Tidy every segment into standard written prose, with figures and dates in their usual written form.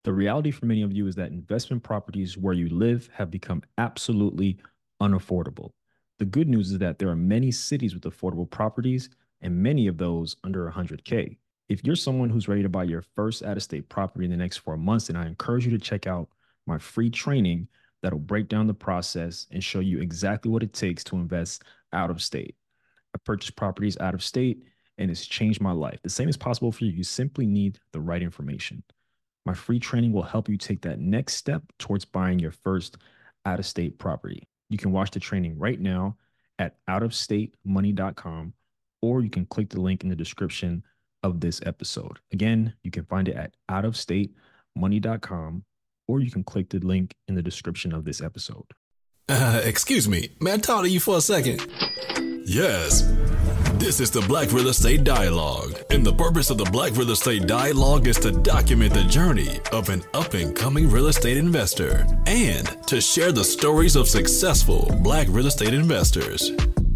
The reality for many of you is that investment properties where you live have become absolutely unaffordable. The good news is that there are many cities with affordable properties and many of those under 100K. If you're someone who's ready to buy your first out of state property in the next 4 months, then I encourage you to check out my free training that'll break down the process and show you exactly what it takes to invest out of state. I purchased properties out of state and it's changed my life. The same is possible for you. You simply need the right information. My free training will help you take that next step towards buying your first out of state property. You can watch the training right now at outofstatemoney.com, or you can click the link in the description of this episode. Again, you can find it at outofstatemoney.com, or you can click the link in the description of this episode. Excuse me, may I talk to you for a second? Yes. This is the Black Real Estate Dialogue, and the purpose of the Black Real Estate Dialogue is to document the journey of an up-and-coming real estate investor and to share the stories of successful Black real estate investors.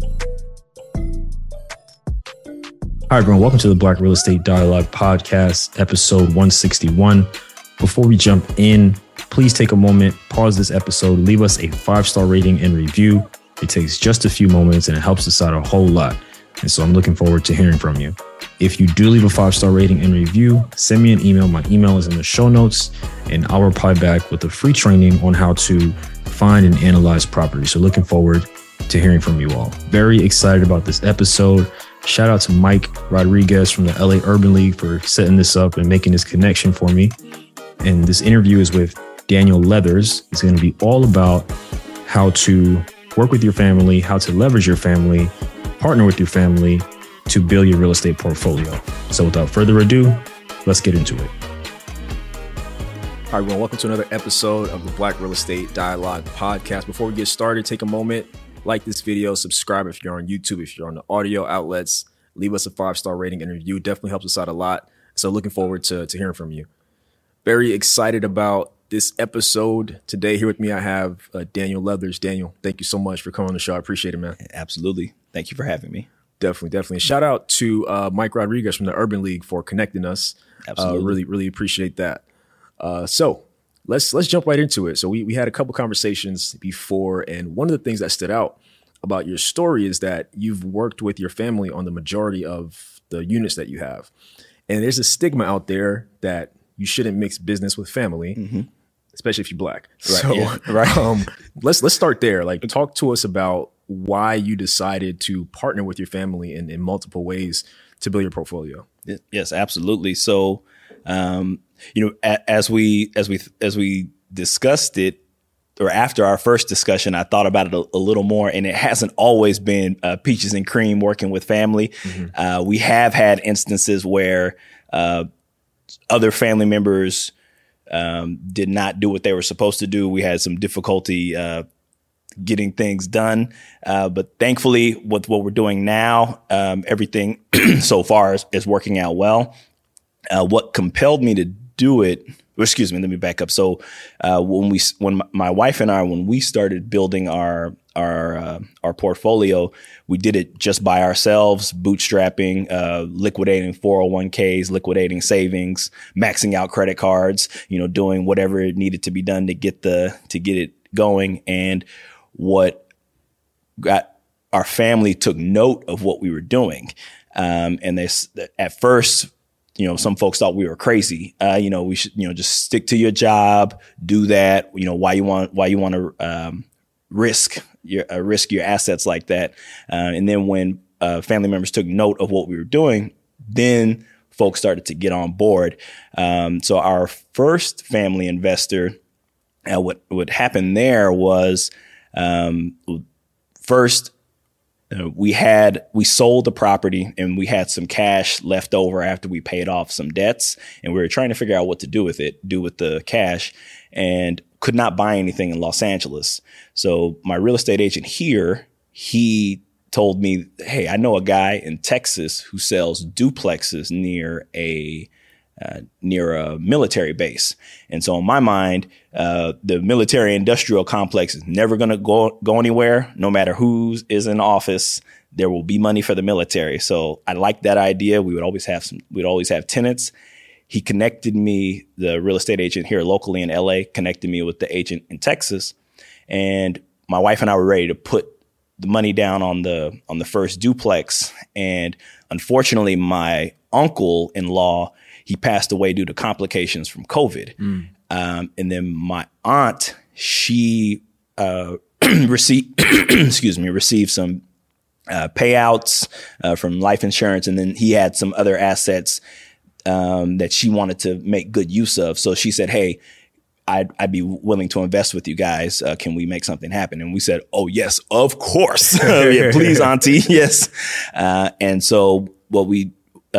Hi, everyone. Welcome to the Black Real Estate Dialogue podcast, episode 161. Before we jump in, please take a moment, pause this episode, leave us a 5-star rating and review. It takes just a few moments and it helps us out a whole lot. And so I'm looking forward to hearing from you. If you do leave a 5-star rating and review, send me an email. My email is in the show notes, and I'll reply back with a free training on how to find and analyze property. So looking forward to hearing from you all. Very excited about this episode. Shout out to Mike Rodriguez from the LA Urban League for setting this up and making this connection for me. And this interview is with Daniel Leathers. It's going to be all about how to work with your family, how to leverage your family, partner with your family to build your real estate portfolio. So without further ado, let's get into it. All right, everyone, welcome to another episode of the Black Real Estate Dialogue podcast. Before we get started, take a moment, like this video, subscribe if you're on YouTube, if you're on the audio outlets, leave us a 5-star rating and review. Definitely helps us out a lot. So looking forward to hearing from you. Very excited about this episode. Today here with me, I have Daniel Leathers. Daniel, thank you so much for coming on the show. I appreciate it, man. Absolutely. Thank you for having me. Definitely. Shout out to Mike Rodriguez from the Urban League for connecting us. Absolutely. Really appreciate that. So let's jump right into it. So we had a couple conversations before, and one of the things that stood out about your story is that you've worked with your family on the majority of the units that you have. And there's a stigma out there that you shouldn't mix business with family, especially if you're Black. Right. So Yeah. Right. let's start there. Like, talk to us about why you decided to partner with your family in multiple ways to build your portfolio. Yes, absolutely. So, as we discussed it, or after our first discussion, I thought about it a little more, and it hasn't always been peaches and cream working with family. We have had instances where other family members did not do what they were supposed to do. We had some difficulty getting things done. But thankfully, with what we're doing now, everything so far is working out well. What compelled me to do it, let me back up. So when my wife and I, when we started building our portfolio, we did it just by ourselves, bootstrapping, liquidating 401ks, liquidating savings, maxing out credit cards, doing whatever it needed to be done to get it going. And what got our family took note of what we were doing. And at first, some folks thought we were crazy. We should, just stick to your job, do that. Why you want to risk your assets like that. And then when family members took note of what we were doing, then folks started to get on board. So our first family investor, what happened there was, first, we sold the property and we had some cash left over after we paid off some debts, and we were trying to figure out what to do with the cash, and could not buy anything in Los Angeles. So my real estate agent here, he told me, hey, I know a guy in Texas who sells duplexes near a military base. And so in my mind, the military industrial complex is never going to go anywhere. No matter who is in office, there will be money for the military. So I like that idea. We'd always have tenants. he connected me, the real estate agent here locally in LA, connected me with the agent in Texas. And my wife and I were ready to put the money down on the first duplex. And unfortunately, my uncle-in-law, he passed away due to complications from COVID. And then my aunt, she received some payouts from life insurance. And then he had some other assets that she wanted to make good use of. So she said, hey, I'd be willing to invest with you guys. Can we make something happen? And we said, oh, yes, of course. Yeah, please, auntie. Yes. And so what we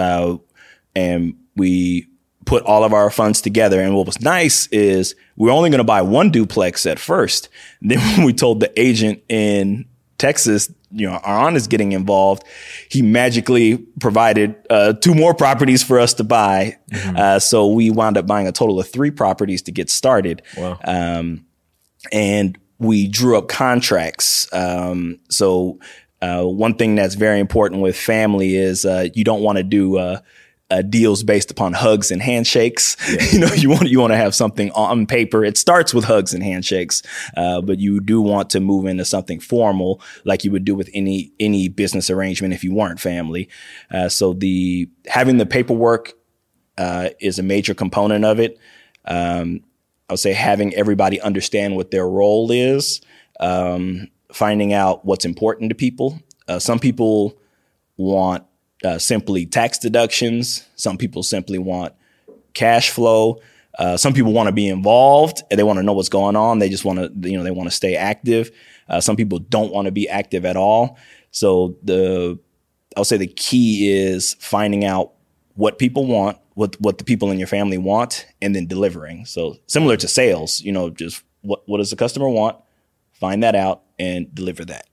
put all of our funds together. And what was nice is we were only going to buy one duplex at first. And then when we told the agent in Texas, our aunt is getting involved, he magically provided 2 more properties for us to buy. So we wound up buying a total of 3 properties to get started. Wow. And we drew up contracts. So one thing that's very important with family is you don't want to do deals based upon hugs and handshakes. Yeah. You want to have something on paper. It starts with hugs and handshakes, but you do want to move into something formal, like you would do with any business arrangement if you weren't family. So having the paperwork is a major component of it. I would say having everybody understand what their role is, finding out what's important to people. Some people want simply tax deductions. Some people simply want cash flow. Some people want to be involved and they want to know what's going on. They just want to, they want to stay active. Some people don't want to be active at all. So I'll say the key is finding out what people want, what the people in your family want, and then delivering. So similar to sales, just what does the customer want? Find that out and deliver that.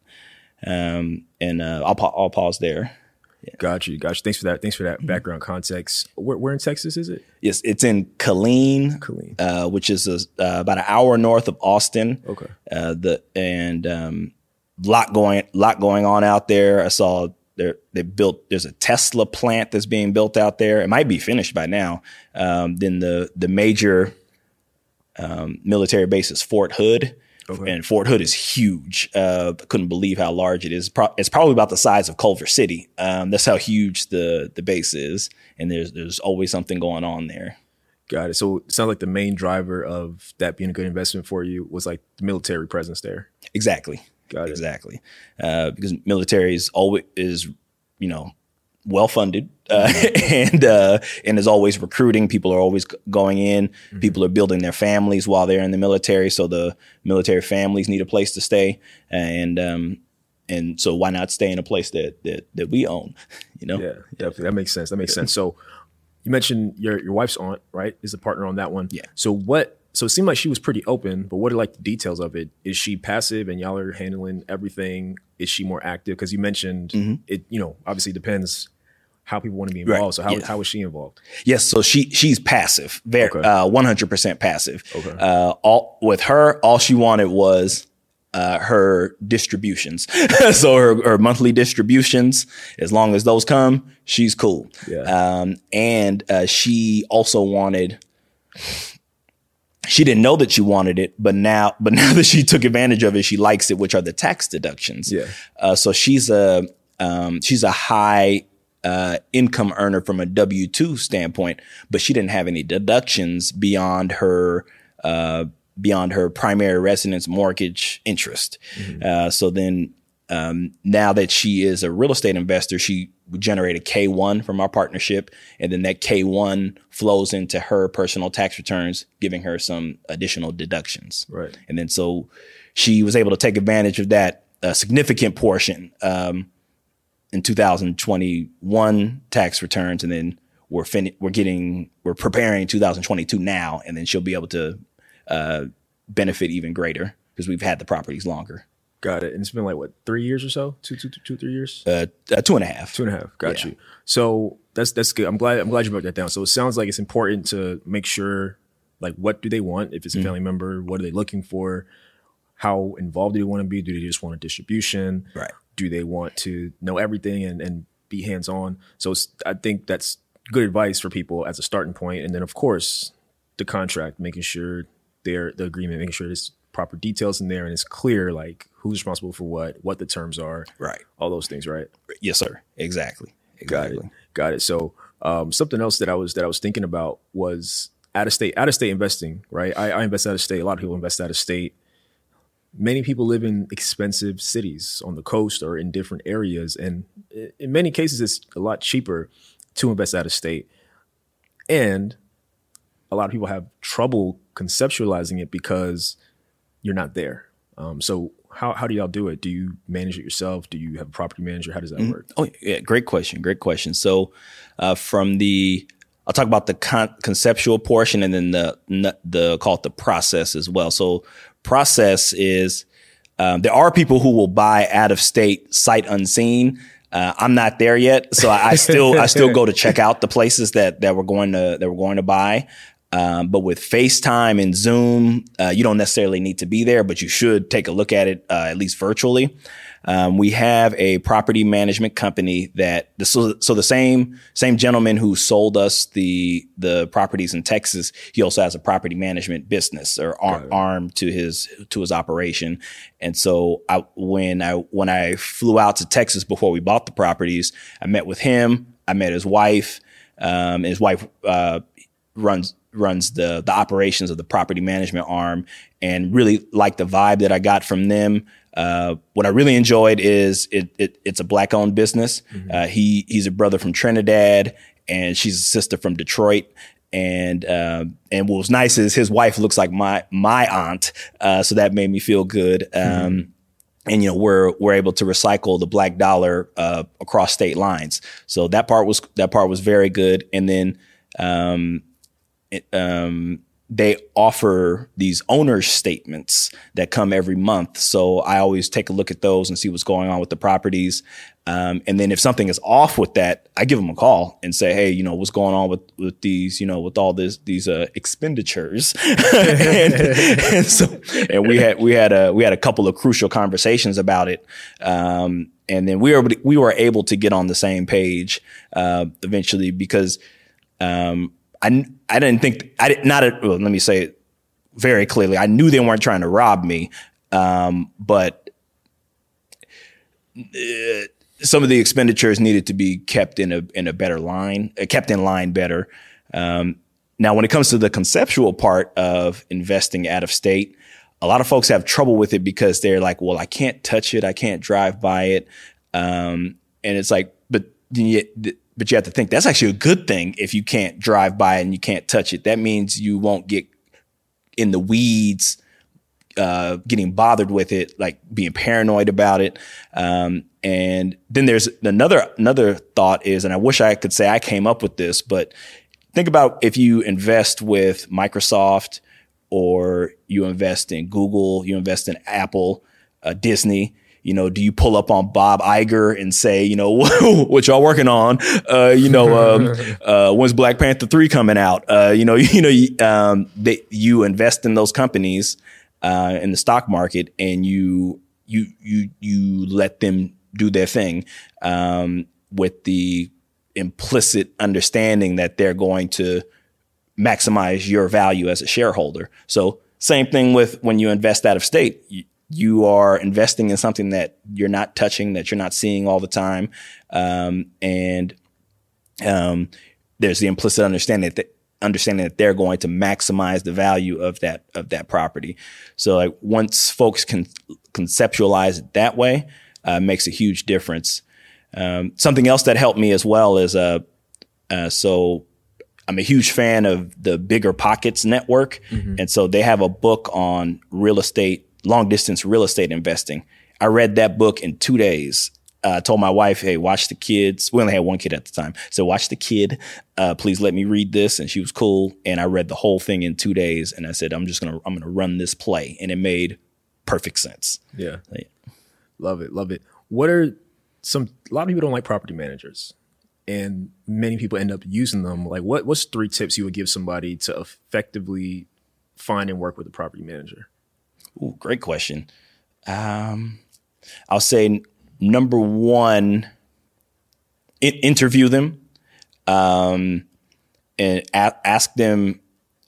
I'll pause there. Yeah. Got you. Thanks for that background context. Where in Texas is it? Yes, it's in Killeen, which is about an hour north of Austin. Okay. Lot going on out there. I saw there's a Tesla plant that's being built out there. It might be finished by now. Then the major military base is Fort Hood. Okay. And Fort Hood is huge. I couldn't believe how large it is. It's probably about the size of Culver City. That's how huge the base is. And there's always something going on there. Got it. So it sounds like the main driver of that being a good investment for you was like the military presence there. Exactly. Got it. Exactly. Because military is always, well funded and is always recruiting. People are always going in. Mm-hmm. People are building their families while they're in the military. So the military families need a place to stay. And so why not stay in a place that we own? Yeah, definitely. That makes sense. So you mentioned your wife's aunt, right, is a partner on that one. Yeah. So it seemed like she was pretty open, but what are like the details of it? Is she passive and y'all are handling everything? Is she more active? Because you mentioned it, obviously depends how people want to be involved. Right. So how is she involved? Yes. So she's passive, 100% passive. Okay. All she wanted was her distributions. So her monthly distributions, as long as those come, she's cool. Yeah. And she also wanted. She didn't know that she wanted it, but now that she took advantage of it, she likes it, which are the tax deductions. Yeah. So she's a high income earner from a W-2 standpoint, but she didn't have any deductions beyond her primary residence mortgage interest. Mm-hmm. So then now that she is a real estate investor, she would generate a K-1 from our partnership, and then that K-1 flows into her personal tax returns, giving her some additional deductions. Right. And then so she was able to take advantage of that significant portion in 2021 tax returns, and then we're preparing 2022 now, and then she'll be able to benefit even greater because we've had the properties longer. Got it. And it's been like, what, 3 years or so? 3 years? 2.5. 2.5. Got you. So that's good. I'm glad you broke that down. So it sounds like it's important to make sure, like, what do they want? If it's a family member, what are they looking for? How involved do they want to be? Do they just want a distribution? Right. Do they want to know everything and be hands-on? So I think that's good advice for people as a starting point. And then, of course, the contract, making sure the agreement, making sure there's proper details in there and it's clear, like who's responsible for what the terms are. Right. All those things, right? Yes, sir. Exactly. Got it. So something else that I was thinking about was out of state investing, right? I invest out of state. A lot of people invest out of state. Many people live in expensive cities on the coast or in different areas. And in many cases, it's a lot cheaper to invest out of state. And a lot of people have trouble conceptualizing it because you're not there. So how do y'all do it? Do you manage it yourself? Do you have a property manager? How does that work? Oh, yeah. Great question. So I'll talk about the conceptual portion and then the call it the process as well. So process is there are people who will buy out of state sight unseen. I'm not there yet, so I still go to check out the places that we're going to buy. But with FaceTime and Zoom, you don't necessarily need to be there, but you should take a look at it at least virtually. We have a property management company so the same gentleman who sold us the properties in Texas, he also has a property management business or arm to his operation. And so when I flew out to Texas before we bought the properties, I met with him. I met his wife. His wife runs the operations of the property management arm, and really liked the vibe that I got from them. What I really enjoyed is it's a Black owned business. Mm-hmm. He's a brother from Trinidad and she's a sister from Detroit. And what was nice is his wife looks like my aunt. So that made me feel good. And, we're able to recycle the Black dollar, across state lines. So that part was very good. And then, they offer these owner's statements that come every month. So I always take a look at those and see what's going on with the properties. And then if something is off with that, I give them a call and say, hey, what's going on with these, with all these expenditures. and we had a couple of crucial conversations about it. And then we were able to get on the same page, eventually because, let me say it very clearly. I knew they weren't trying to rob me. But some of the expenditures needed to be kept in a better line, kept in line better. Now, when it comes to the conceptual part of investing out of state, a lot of folks have trouble with it because they're like, well, I can't touch it. I can't drive by it. And it's like, but you have to think that's actually a good thing if you can't drive by it and you can't touch it. That means you won't get in the weeds, getting bothered with it, like being paranoid about it. And then there's another thought is, and I wish I could say I came up with this, but think about if you invest with Microsoft or you invest in Google, you invest in Apple, Disney. Do you pull up on Bob Iger and say, what y'all working on? When's Black Panther 3 coming out? You invest in those companies, in the stock market, and you let them do their thing, with the implicit understanding that they're going to maximize your value as a shareholder. So same thing with when you invest out of state. You are investing in something that you're not touching, that you're not seeing all the time. And there's the implicit understanding that they're going to maximize the value of that property. So like once folks can conceptualize it that way, makes a huge difference. Something else that helped me as well is, so I'm a huge fan of the Bigger Pockets network. Mm-hmm. And so they have a book on long distance real estate investing. I read that book in 2 days. Told my wife, hey, watch the kids. We only had one kid at the time. So watch the kid. Please let me read this. And she was cool. And I read the whole thing in 2 days. And I said, I'm going to run this play. And it made perfect sense. Yeah. Love it. Love it. A lot of people don't like property managers, and many people end up using them. Like what's 3 tips you would give somebody to effectively find and work with a property manager? Ooh, great question. I'll say number one, interview them. and ask them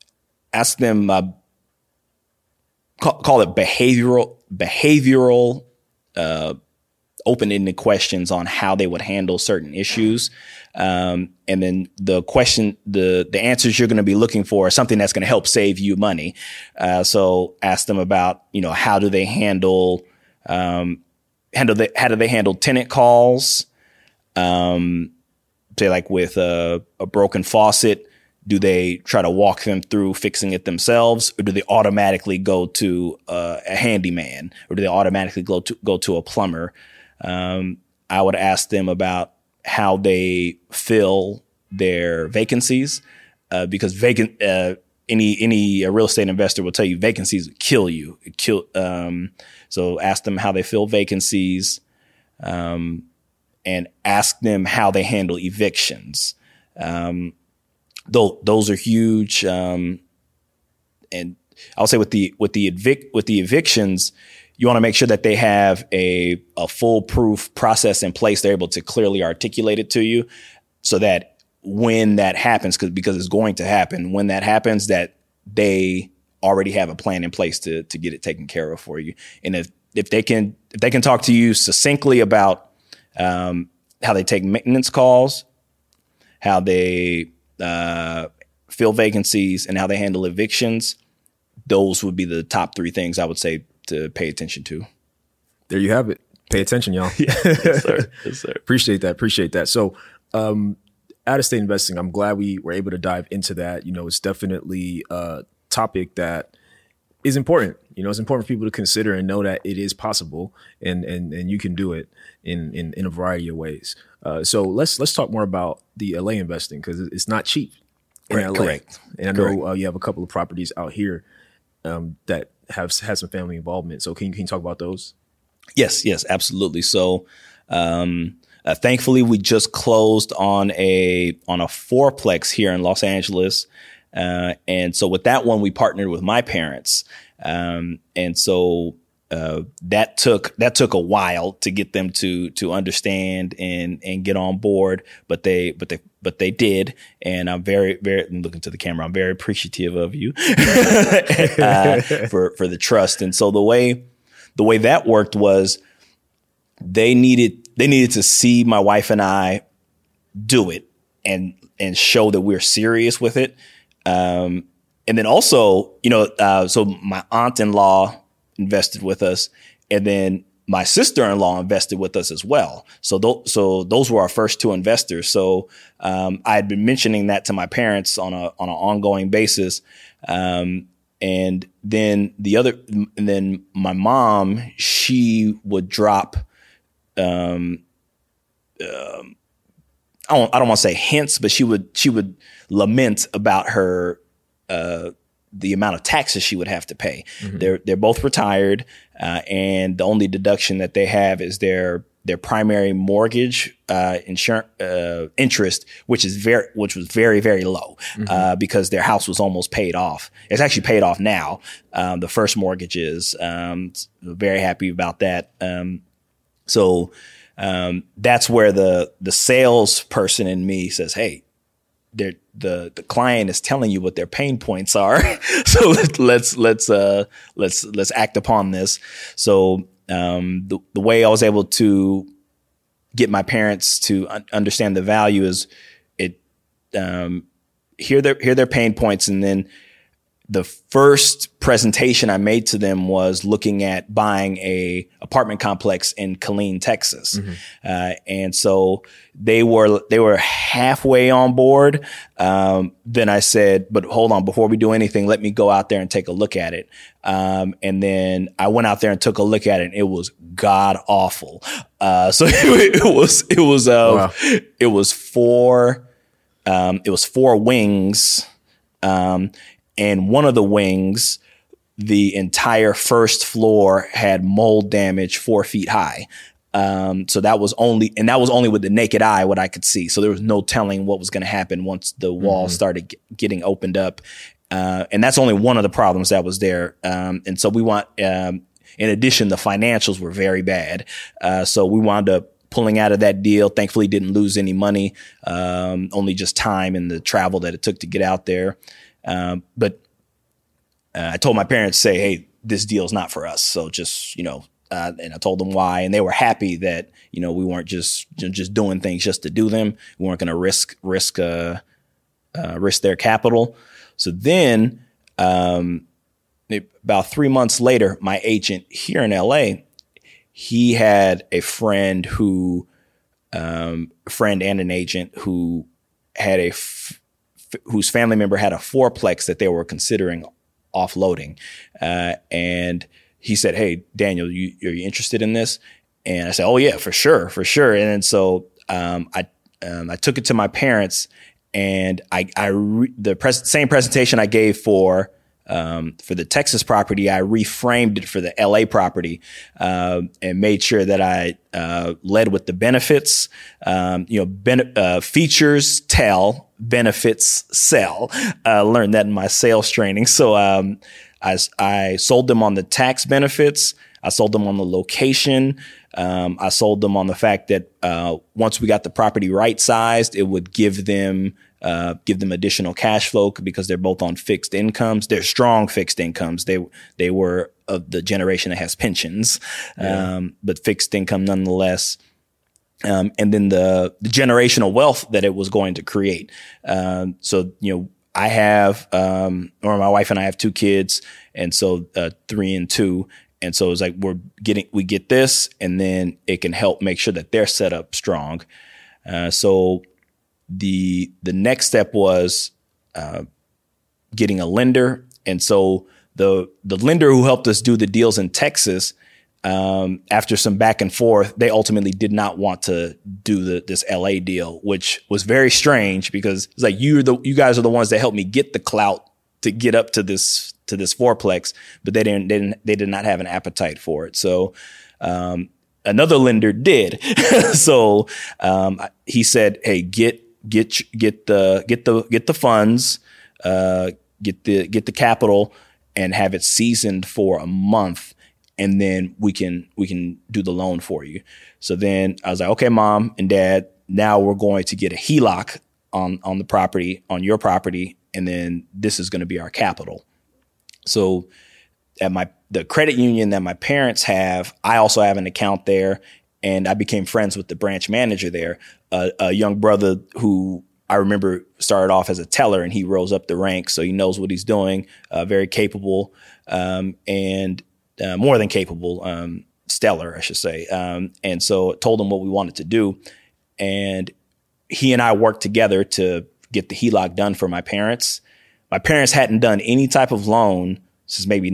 call it behavioral open-ended questions on how they would handle certain issues. And then the answers you're going to be looking for are something that's going to help save you money. So ask them about, how do they handle tenant calls? Say like with a broken faucet, do they try to walk them through fixing it themselves, or do they automatically go to a handyman, or do they automatically go to a plumber? I would ask them about how they fill their vacancies, because any real estate investor will tell you vacancies kill you. So ask them how they fill vacancies, and ask them how they handle evictions. Those are huge. And I'll say with the evictions, you want to make sure that they have a foolproof process in place. They're able to clearly articulate it to you, so that when that happens, because it's going to happen, when that happens, that they already have a plan in place to get it taken care of for you. And if they can talk to you succinctly about how they take maintenance calls, how they fill vacancies, and how they handle evictions, those would be the top three things I would say to pay attention to. There you have it. Pay attention, y'all. Yes, sir. Yes, sir. Appreciate that. So, out-of-state investing, I'm glad we were able to dive into that. It's definitely a topic that is important. It's important for people to consider and know that it is possible, and you can do it in a variety of ways. So let's talk more about the LA investing, because it's not cheap in LA. Correct. And I know you have a couple of properties out here that have had some family involvement. So can you talk about those? Yes, absolutely. So thankfully, we just closed on a fourplex here in Los Angeles. And so with that one, we partnered with my parents. And so that took a while to get them to understand and get on board, but they did. And I'm very, very, looking to the camera, I'm very appreciative of you for the trust. And so the way that worked was they needed to see my wife and I do it and show that we're serious with it. And then also, so my aunt-in-law invested with us, and then my sister-in-law invested with us as well. So those were our first two investors. So I had been mentioning that to my parents on an ongoing basis. And then my mom, she would drop, I don't want to say hints, but she would lament about her, the amount of taxes she would have to pay. Mm-hmm. They're both retired, and the only deduction that they have is their primary mortgage insurance interest, which was very, very low, mm-hmm. Because their house was almost paid off. It's actually paid off now. The first mortgage is. Very happy about that. So that's where the salesperson in me says, "Hey, the client is telling you what their pain points are, so let's act upon this." So the way I was able to get my parents to understand the value is hear their pain points, and then the first presentation I made to them was looking at buying a apartment complex in Killeen, Texas. Mm-hmm. And so they were halfway on board. Then I said, but hold on, before we do anything, let me go out there and take a look at it. And then I went out there and took a look at it, and it was god awful. So it was four wings. And one of the wings, the entire first floor had mold damage 4 feet high. So that was only with the naked eye what I could see. So there was no telling what was going to happen once the wall mm-hmm. started getting opened up. And that's only one of the problems that was there. And so we in addition, the financials were very bad. So we wound up pulling out of that deal. Thankfully, didn't lose any money, only just time and the travel that it took to get out there. But I told my parents, say, hey, this deal is not for us. So just, and I told them why, and they were happy that, we weren't just doing things just to do them. We weren't going to risk their capital. So then, about 3 months later, my agent here in LA, he had a friend and an agent who had whose family member had a fourplex that they were considering offloading. And he said, hey, Daniel, are you interested in this? And I said, oh yeah, for sure. And then so I took it to my parents, and same presentation I gave for the Texas property, I reframed it for the LA property, and made sure that I led with the benefits. Features tell, benefits sell. Learned that in my sales training. So I sold them on the tax benefits. I sold them on the location. I sold them on the fact that once we got the property right sized, it would give them additional cash flow because they're both on fixed incomes. They're strong fixed incomes. They were of the generation that has pensions, but fixed income nonetheless. And then the generational wealth that it was going to create. So I have, or my wife and I have 2 kids, and so 3 and 2. And so it's like we get this, and then it can help make sure that they're set up strong. So the next step was getting a lender. And so the lender who helped us do the deals in Texas, after some back and forth, they ultimately did not want to do this LA deal, which was very strange because it's like you guys are the ones that helped me get the clout to get up to this fourplex, but they did not have an appetite for it. So another lender did. So he said, "Hey, get the funds, get the capital, and have it seasoned for a month, and then we can do the loan for you." So then I was like, "Okay, Mom and Dad, now we're going to get a HELOC on the property, on your property, and then this is going to be our capital." So at the credit union that my parents have, I also have an account there, and I became friends with the branch manager there, a young brother who I remember started off as a teller, and he rose up the ranks, so he knows what he's doing, very capable, and more than capable, stellar, I should say. And so I told him what we wanted to do, and he and I worked together to get the HELOC done for my parents. My parents hadn't done any type of loan since maybe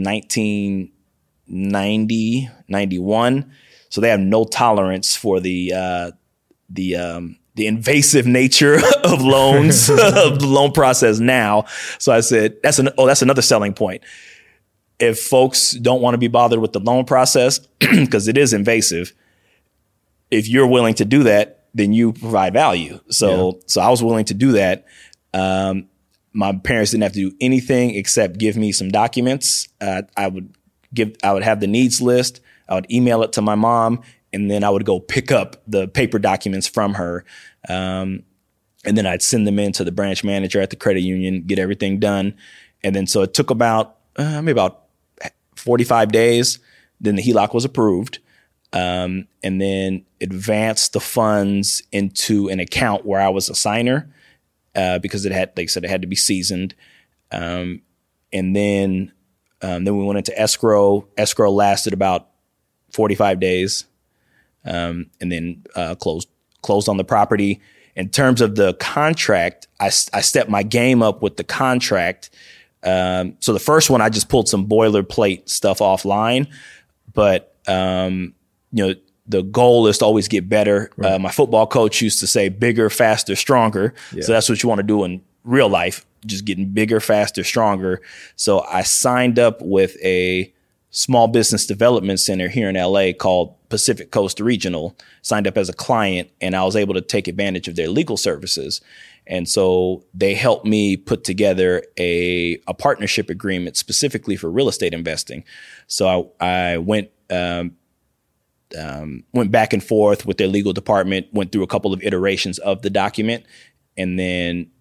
1990, 91. So they have no tolerance for the invasive nature of loans, of the loan process now. So I said, that's another selling point. If folks don't want to be bothered with the loan process, because it is invasive, if you're willing to do that, then you provide value. So I was willing to do that. My parents didn't have to do anything except give me some documents. I would have the needs list. I would email it to my mom, and then I would go pick up the paper documents from her. And then I'd send them in to the branch manager at the credit union, get everything done. And then so it took about 45 days. Then the HELOC was approved. And then advanced the funds into an account where I was a signer, because it had, like I said, it had to be seasoned. And then we went into escrow. Escrow lasted about 45 days. And then closed on the property. In terms of the contract, I stepped my game up with the contract. So the first one, I just pulled some boilerplate stuff offline, but the goal is to always get better. Right. My football coach used to say bigger, faster, stronger. Yeah. So that's what you want to do in real life, just getting bigger, faster, stronger. So I signed up with a small business development center here in LA called Pacific Coast Regional, signed up as a client, and I was able to take advantage of their legal services. And so they helped me put together a partnership agreement specifically for real estate investing. So I went, went back and forth with their legal department, went through a couple of iterations of the document, and then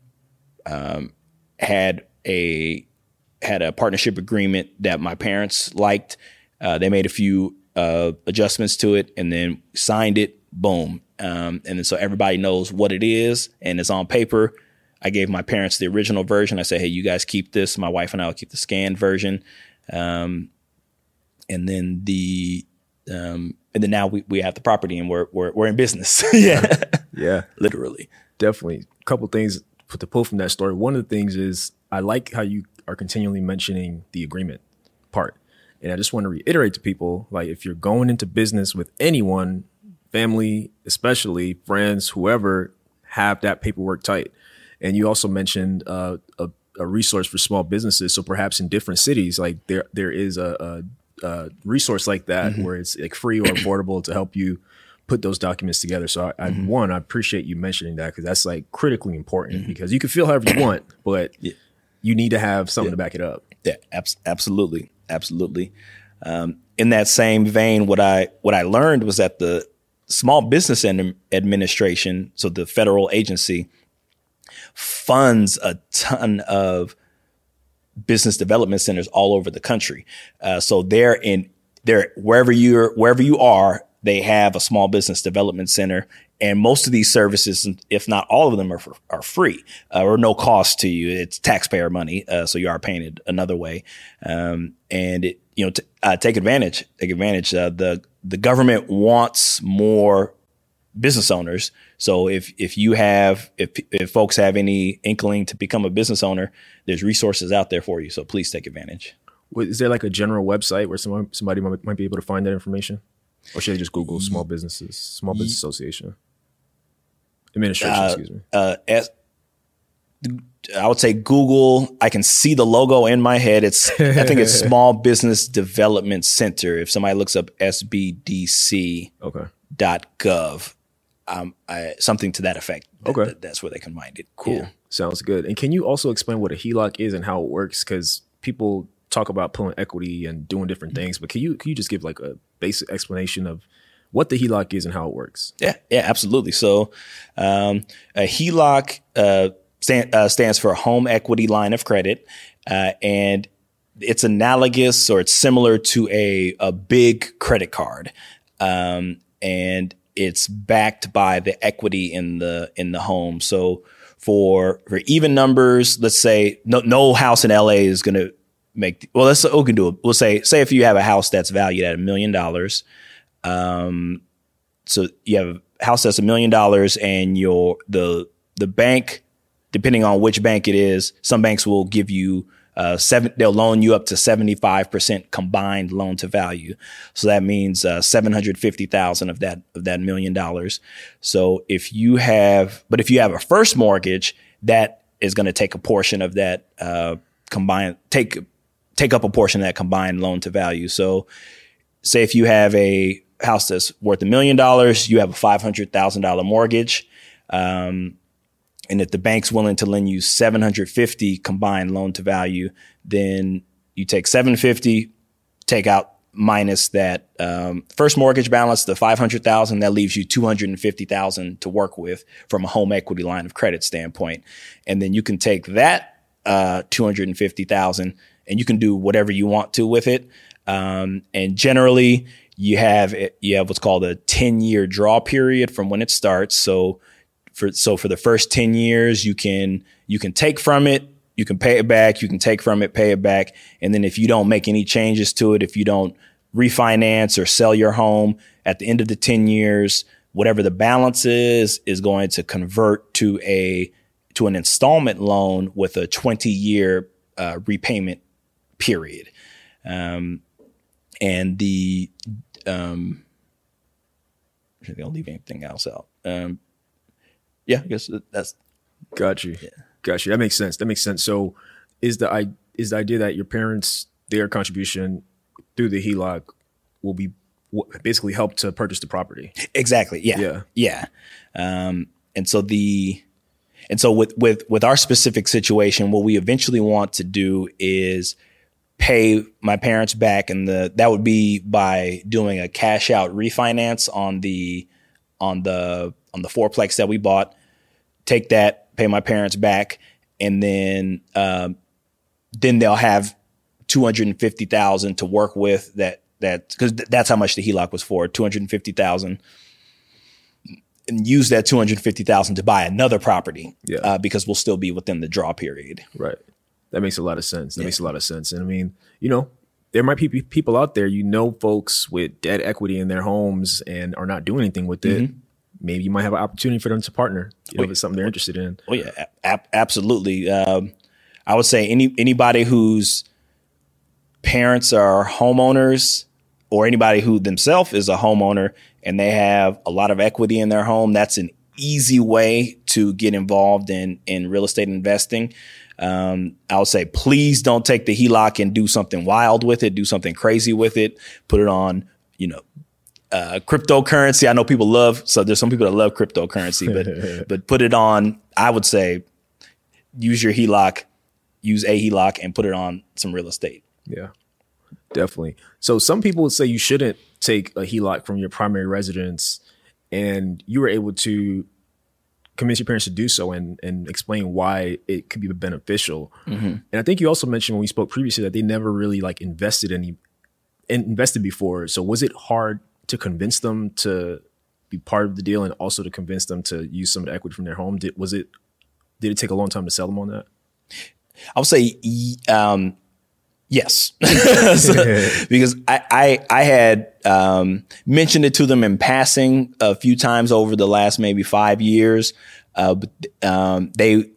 had a partnership agreement that my parents liked. They made a few adjustments to it and then signed it. Boom. And then so everybody knows what it is and it's on paper. I gave my parents the original version. I said, hey, you guys keep this. My wife and I will keep the scanned version. And then now we have the property and we're in business. Yeah. Yeah. Literally. Definitely. A couple things to pull from that story. One of the things is I like how you are continually mentioning the agreement part. And I just want to reiterate to people, like, if you're going into business with anyone, family, especially friends, whoever, have that paperwork tight. And you also mentioned a resource for small businesses. So perhaps in different cities, like there is a resource like that where it's like free or affordable to help you put those documents together. So I appreciate you mentioning that, because that's like critically important, because you can feel however you want, but you need to have something to back it up. Yeah, absolutely. Absolutely. In that same vein, what I learned was that the Small Business Administration, so the federal agency, funds a ton of business development centers all over the country. So wherever you are, they have a small business development center, and most of these services, if not all of them, are free or no cost to you. It's taxpayer money, so you are paying it another way. And take advantage. The government wants more business owners. So if folks have any inkling to become a business owner, there's resources out there for you. So please take advantage. Is there like a general website where somebody might be able to find that information? Or should they just Google Small Business Association? Administration, excuse me. I would say Google. I can see the logo in my head. I think it's Small Business Development Center. If somebody looks up sbdc.gov, something to that effect. Okay. That's where they can find it. Cool. Yeah. Sounds good. And can you also explain what a HELOC is and how it works? Because people talk about pulling equity and doing different things, but can you just give like a basic explanation of what the HELOC is and how it works? Yeah, absolutely. So a HELOC stands for Home Equity Line of Credit, and it's analogous, or it's similar to a big credit card, and it's backed by the equity in the home. So for even numbers, let's say no house in LA is going to we can do it. We'll say if you have a house that's valued at $1 million, so you have a house that's $1 million, and the bank, depending on which bank it is, some banks will give you they'll loan you up to 75% combined loan to value. So that means $750,000 of that $1 million. So if you have a first mortgage, that is going to take a portion of that take up a portion of that combined loan to value. So say if you have a house that's worth $1 million, you have a $500,000 mortgage. And if the bank's willing to lend you $750 combined loan to value, then you take $750, take out minus that first mortgage balance, the $500,000, that leaves you $250,000 to work with from a home equity line of credit standpoint. And then you can take that $250,000 and you can do whatever you want to with it. And generally you have what's called a 10-year draw period from when it starts. So for the first 10 years, you can take from it, you can pay it back, you can take from it, pay it back. And then if you don't make any changes to it, if you don't refinance or sell your home at the end of the 10 years, whatever the balance is going to convert to an installment loan with a 20-year repayment period. And the I think I'll leave anything else out. Yeah, I guess that's. Got you. Yeah. Got you. That makes sense. So is the idea that your parents, their contribution through the HELOC will be basically help to purchase the property? Exactly. Yeah. Yeah. And so with our specific situation, what we eventually want to do is pay my parents back, and that would be by doing a cash out refinance on the fourplex that we bought. Take that, pay my parents back, and then they'll have $250,000 to work with. That because that's how much the HELOC was for, $250,000, and use that $250,000 to buy another property. Because we'll still be within the draw period. Right. That makes a lot of sense. Makes a lot of sense. And I mean, there might be people out there, folks with debt equity in their homes and are not doing anything with it. Maybe you might have an opportunity for them to partner if it's something they're interested in. Oh yeah, absolutely. I would say anybody whose parents are homeowners, or anybody who themselves is a homeowner and they have a lot of equity in their home, that's an easy way to get involved in real estate investing. I would say, please don't take the HELOC and do something wild with it, do something crazy with it, put it on, cryptocurrency. I know so there's some people that love cryptocurrency, but put it on, I would say, use a HELOC and put it on some real estate. Yeah, definitely. So some people would say you shouldn't take a HELOC from your primary residence, and you were able to convince your parents to do so and explain why it could be beneficial. And I think you also mentioned when we spoke previously that they never really invested before. So was it hard to convince them to be part of the deal and also to convince them to use some of the equity from their home? Did it take a long time to sell them on that? I would say yes, because I had mentioned it to them in passing a few times over the last maybe 5 years, but they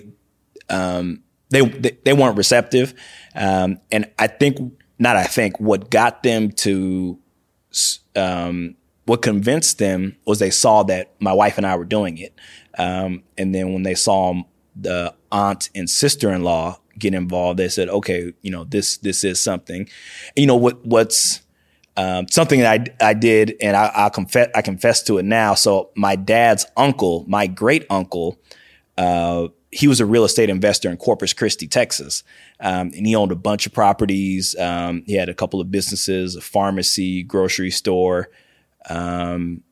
weren't receptive, and what got them to what convinced them was they saw that my wife and I were doing it, and then when they saw the aunt and sister-in-law get involved, they said, okay, this is something. What's something that I did, and I confess to it now. So my dad's uncle, my great uncle, he was a real estate investor in Corpus Christi, Texas, and he owned a bunch of properties. He had a couple of businesses, a pharmacy, grocery store, and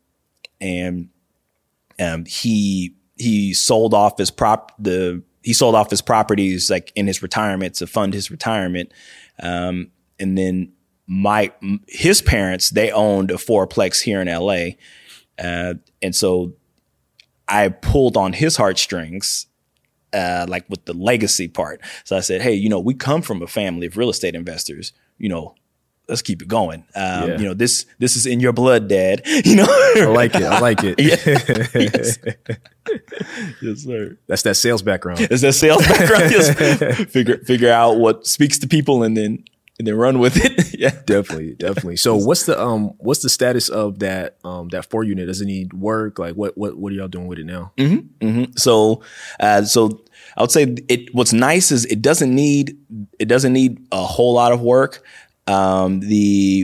he sold off his properties like in his retirement to fund his retirement. And then his parents, they owned a fourplex here in LA. And so I pulled on his heartstrings, with the legacy part. So I said, hey, we come from a family of real estate investors, let's keep it going. This is in your blood, Dad. I like it. Yes. Yes, sir. That's that sales background. Yes. Figure out what speaks to people and then run with it. Yeah, definitely. So what's the status of that 4 unit? Does it need work? Like what are y'all doing with it now? So I would say what's nice is it doesn't need a whole lot of work. The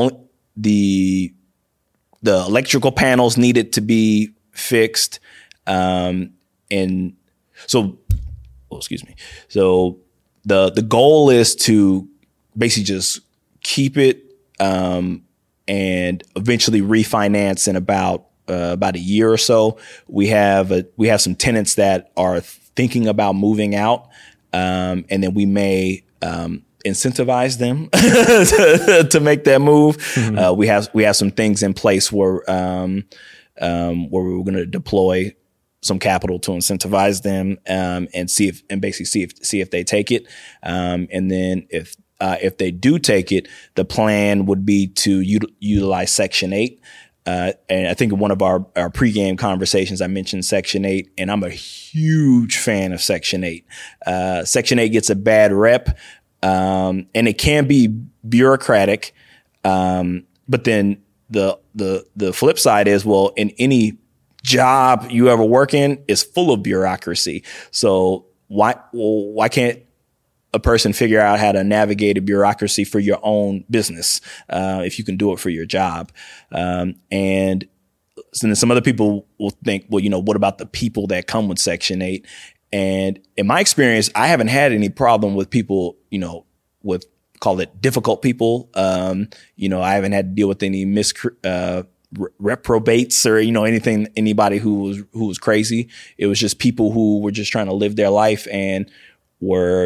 electrical panels needed to be fixed. So the goal is to basically just keep it, and eventually refinance in about a year or so. We have some tenants that are thinking about moving out. And then we may, incentivize them to make that move. We have some things in place where we're going to deploy some capital to incentivize them, and basically see if they take it. And then if they do take it, the plan would be to utilize Section 8. And I think in one of our pregame conversations, I mentioned Section 8, and I'm a huge fan of Section 8. Section 8 gets a bad rep. And it can be bureaucratic. But then the flip side is, well, in any job you ever work in is full of bureaucracy. So why can't a person figure out how to navigate a bureaucracy for your own business, if you can do it for your job? And so then some other people will think, well, what about the people that come with Section 8? And in my experience, I haven't had any problem with people, with call it difficult people. I haven't had to deal with any reprobates or, anybody who was crazy. It was just people who were just trying to live their life and were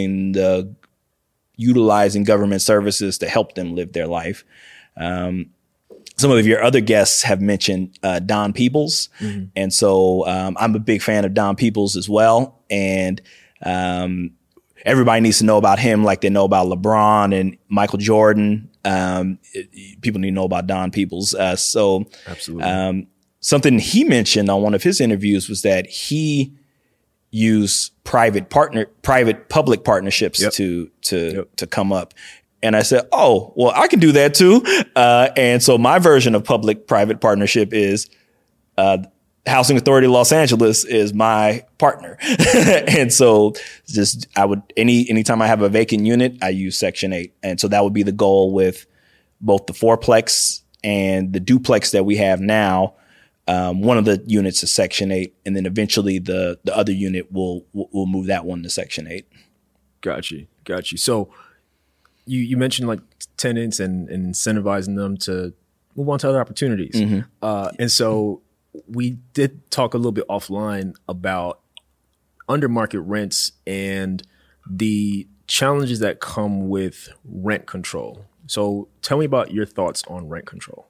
utilizing government services to help them live their life. Some of your other guests have mentioned Don Peebles. Mm-hmm. And so I'm a big fan of Don Peebles as well. And everybody needs to know about him like they know about LeBron and Michael Jordan. People need to know about Don Peebles. Absolutely. Something he mentioned on one of his interviews was that he used private-public partnerships to come up. And I said, oh, well, I can do that too. And so my version of public-private partnership is Housing Authority of Los Angeles is my partner. And so anytime I have a vacant unit, I use Section 8. And so that would be the goal with both the fourplex and the duplex that we have now. One of the units is Section 8, and then eventually the other unit will move that one to Section 8. Got you. So you mentioned like tenants and incentivizing them to move on to other opportunities. Mm-hmm. And so we did talk a little bit offline about under market rents and the challenges that come with rent control. So tell me about your thoughts on rent control.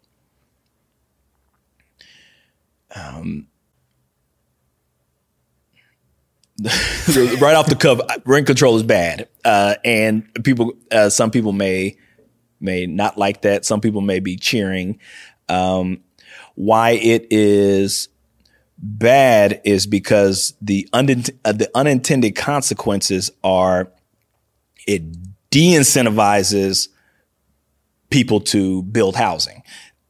Right off the cuff, rent control is bad. And some people may not like that. Some people may be cheering. Why it is bad is because the unintended consequences are it de-incentivizes people to build housing.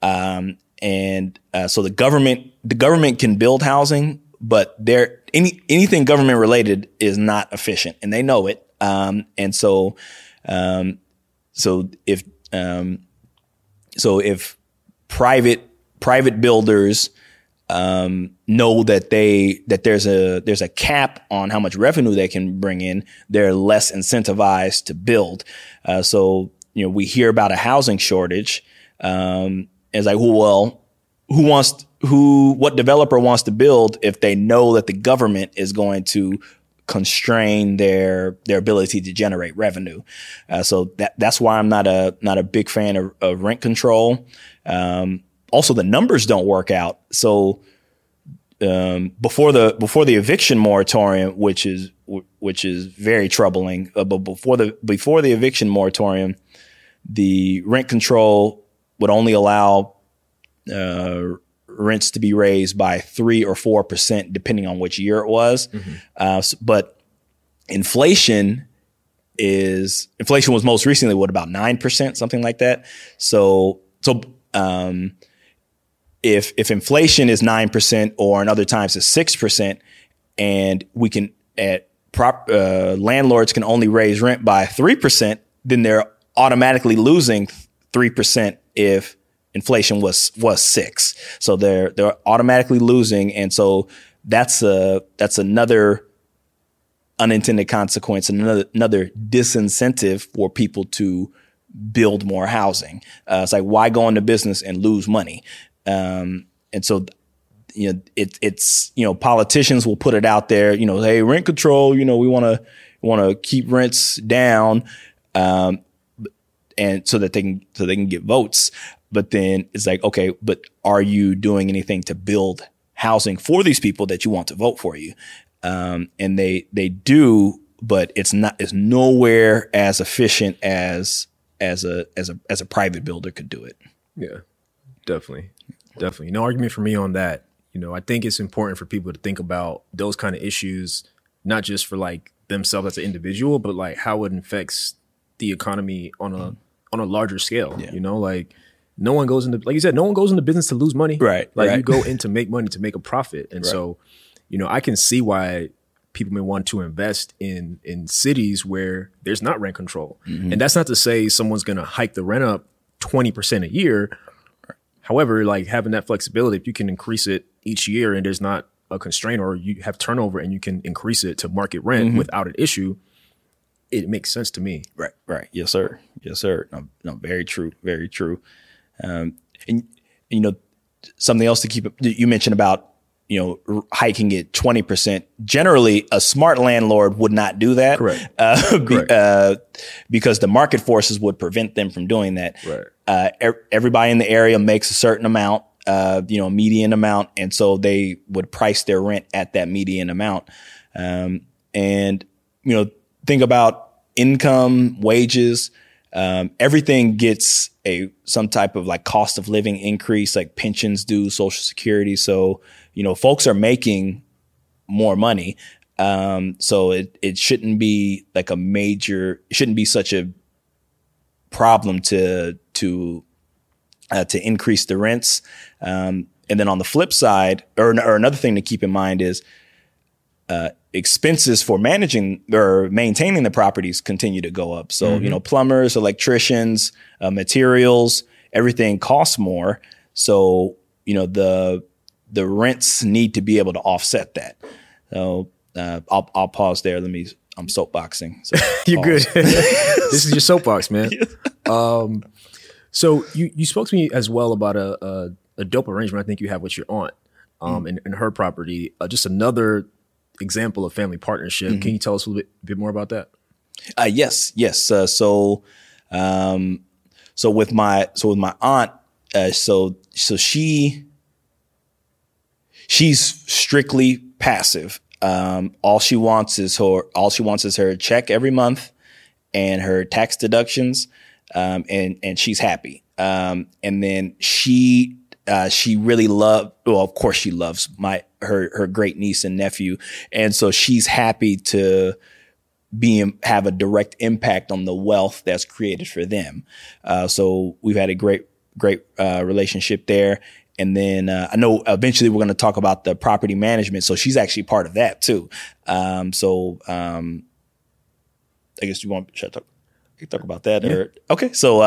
So the government can build housing, but anything government related is not efficient, and they know it. So if private builders know that there's a cap on how much revenue they can bring in, they're less incentivized to build. We hear about a housing shortage. It's like, what developer wants to build if they know that the government is going to constrain their ability to generate revenue? So that's why I'm not a big fan of rent control. Also, the numbers don't work out. So before the eviction moratorium, which is very troubling, but before the eviction moratorium, the rent control would only allow rents to be raised by 3 or 4%, depending on which year it was. Mm-hmm. But inflation was most recently about 9%, something like that. So if inflation is 9% or in other times it's 6%, and landlords can only raise rent by 3%, then they're automatically losing 3% if inflation was 6. So they're automatically losing. And so that's another unintended consequence, another disincentive for people to build more housing. It's like, why go into business and lose money? And so, it's politicians will put it out there, hey, rent control, we want to keep rents down, and so that they can get votes. But then it's like, okay, but are you doing anything to build housing for these people that you want to vote for you? And they do, but it's nowhere as efficient as a private builder could do it. Yeah, definitely. No argument for me on that. I think it's important for people to think about those kind of issues, not just for like themselves as an individual, but like how it affects the economy on a larger scale. Yeah. Like no one goes into, like you said, no one goes into business to lose money. Right. Like right. You go in to make money, to make a profit. And so, I can see why people may want to invest in cities where there's not rent control. Mm-hmm. And that's not to say someone's going to hike the rent up 20% a year. However, like having that flexibility, if you can increase it each year and there's not a constraint, or you have turnover and you can increase it to market rent mm-hmm. without an issue, it makes sense to me. Right. Yes, sir. No, very true. Very true. And you know, something else to keep, you mentioned about, you know, hiking it 20%. Generally, a smart landlord would not do that. Correct. Because the market forces would prevent them from doing that. Right. Everybody in the area makes a certain amount, you know, median amount. And so they would price their rent at that median amount. And, you know, think about income, wages, everything gets some type of like cost of living increase, like pensions do, Social Security. So, you know, folks are making more money. So it shouldn't be like it shouldn't be such a problem to increase the rents. And then on the flip side, or another thing to keep in mind is, expenses for managing or maintaining the properties continue to go up. So, you know, plumbers, electricians, materials, everything costs more. So, you know, the rents need to be able to offset that. So, I'll pause there. I'm soapboxing. So You're good. This is your soapbox, man. So you spoke to me as well about a dope arrangement I think you have with your aunt, and her property. Just another example of family partnership. Can you tell us a little bit more about that? Yes. So with my aunt, she's strictly passive. All she wants is her check every month and her tax deductions, and she's happy. And then she really of course she loves her great niece and nephew. And so she's happy to have a direct impact on the wealth that's created for them. So we've had a great relationship there. And then I know eventually we're going to talk about the property management. So she's actually part of that too. I guess you should talk about that. Yeah. Okay.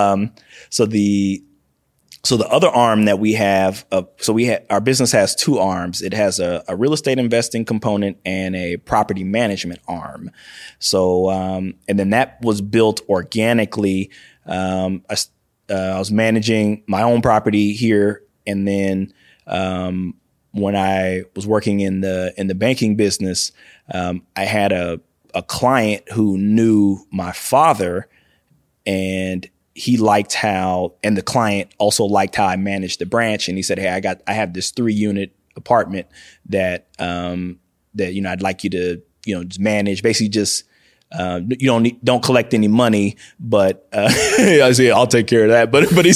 So the other arm that we have, our business has two arms. It has a real estate investing component and a property management arm. So, and then that was built organically. I was managing my own property here. And then, when I was working in the banking business, I had a client who knew my father, and the client also liked how I managed the branch. And he said, "Hey, I have this 3-unit apartment that I'd like you to, just manage, basically just, you don't collect any money, but, I said, I'll take care of that." But he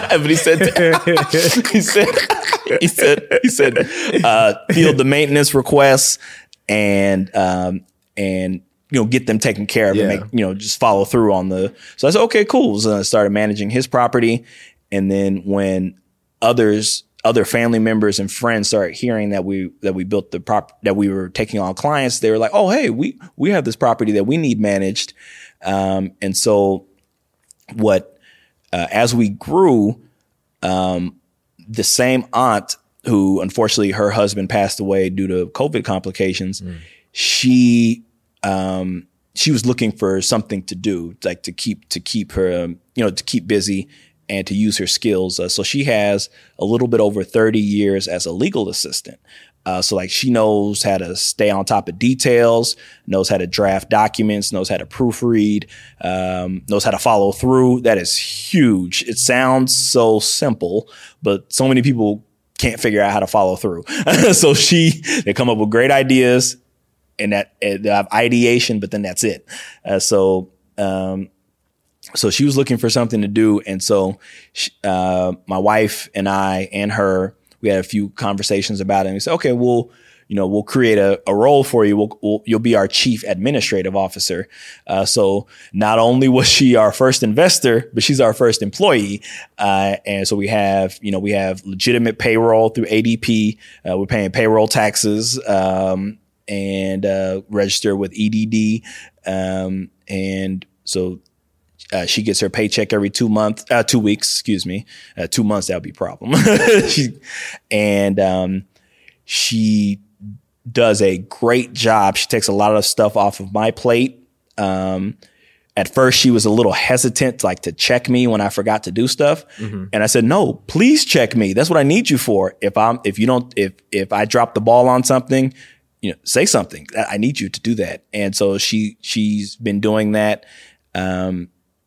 said, field the maintenance requests and get them taken care of and make, just follow through on so I said, okay, cool. So I started managing his property. And then when other family members and friends started hearing that we built that we were taking on clients, they were like, oh, hey, we have this property that we need managed. And so as we grew, the same aunt who unfortunately her husband passed away due to COVID complications, she was looking for something to do, like to keep her, to keep busy and to use her skills. So she has a little bit over 30 years as a legal assistant. So like she knows how to stay on top of details, knows how to draft documents, knows how to proofread, knows how to follow through. That is huge. It sounds so simple, but so many people can't figure out how to follow through. So they come up with great ideas and they have ideation, but then that's it. So she was looking for something to do. And so my wife and I and her, we had a few conversations about it. And we said, okay, we'll create a role for you. You'll be our chief administrative officer. So not only was she our first investor, but she's our first employee. And so we have legitimate payroll through ADP. We're paying payroll taxes, and register with EDD. And so she gets her paycheck every 2 weeks, excuse me. 2 months, that would be a problem. She does a great job. She takes a lot of stuff off of my plate. at first she was a little hesitant, like to check me when I forgot to do stuff. And I said, no, please check me. That's what I need you for. If I drop the ball on something, say something. I need you to do that. And so she's been doing that. And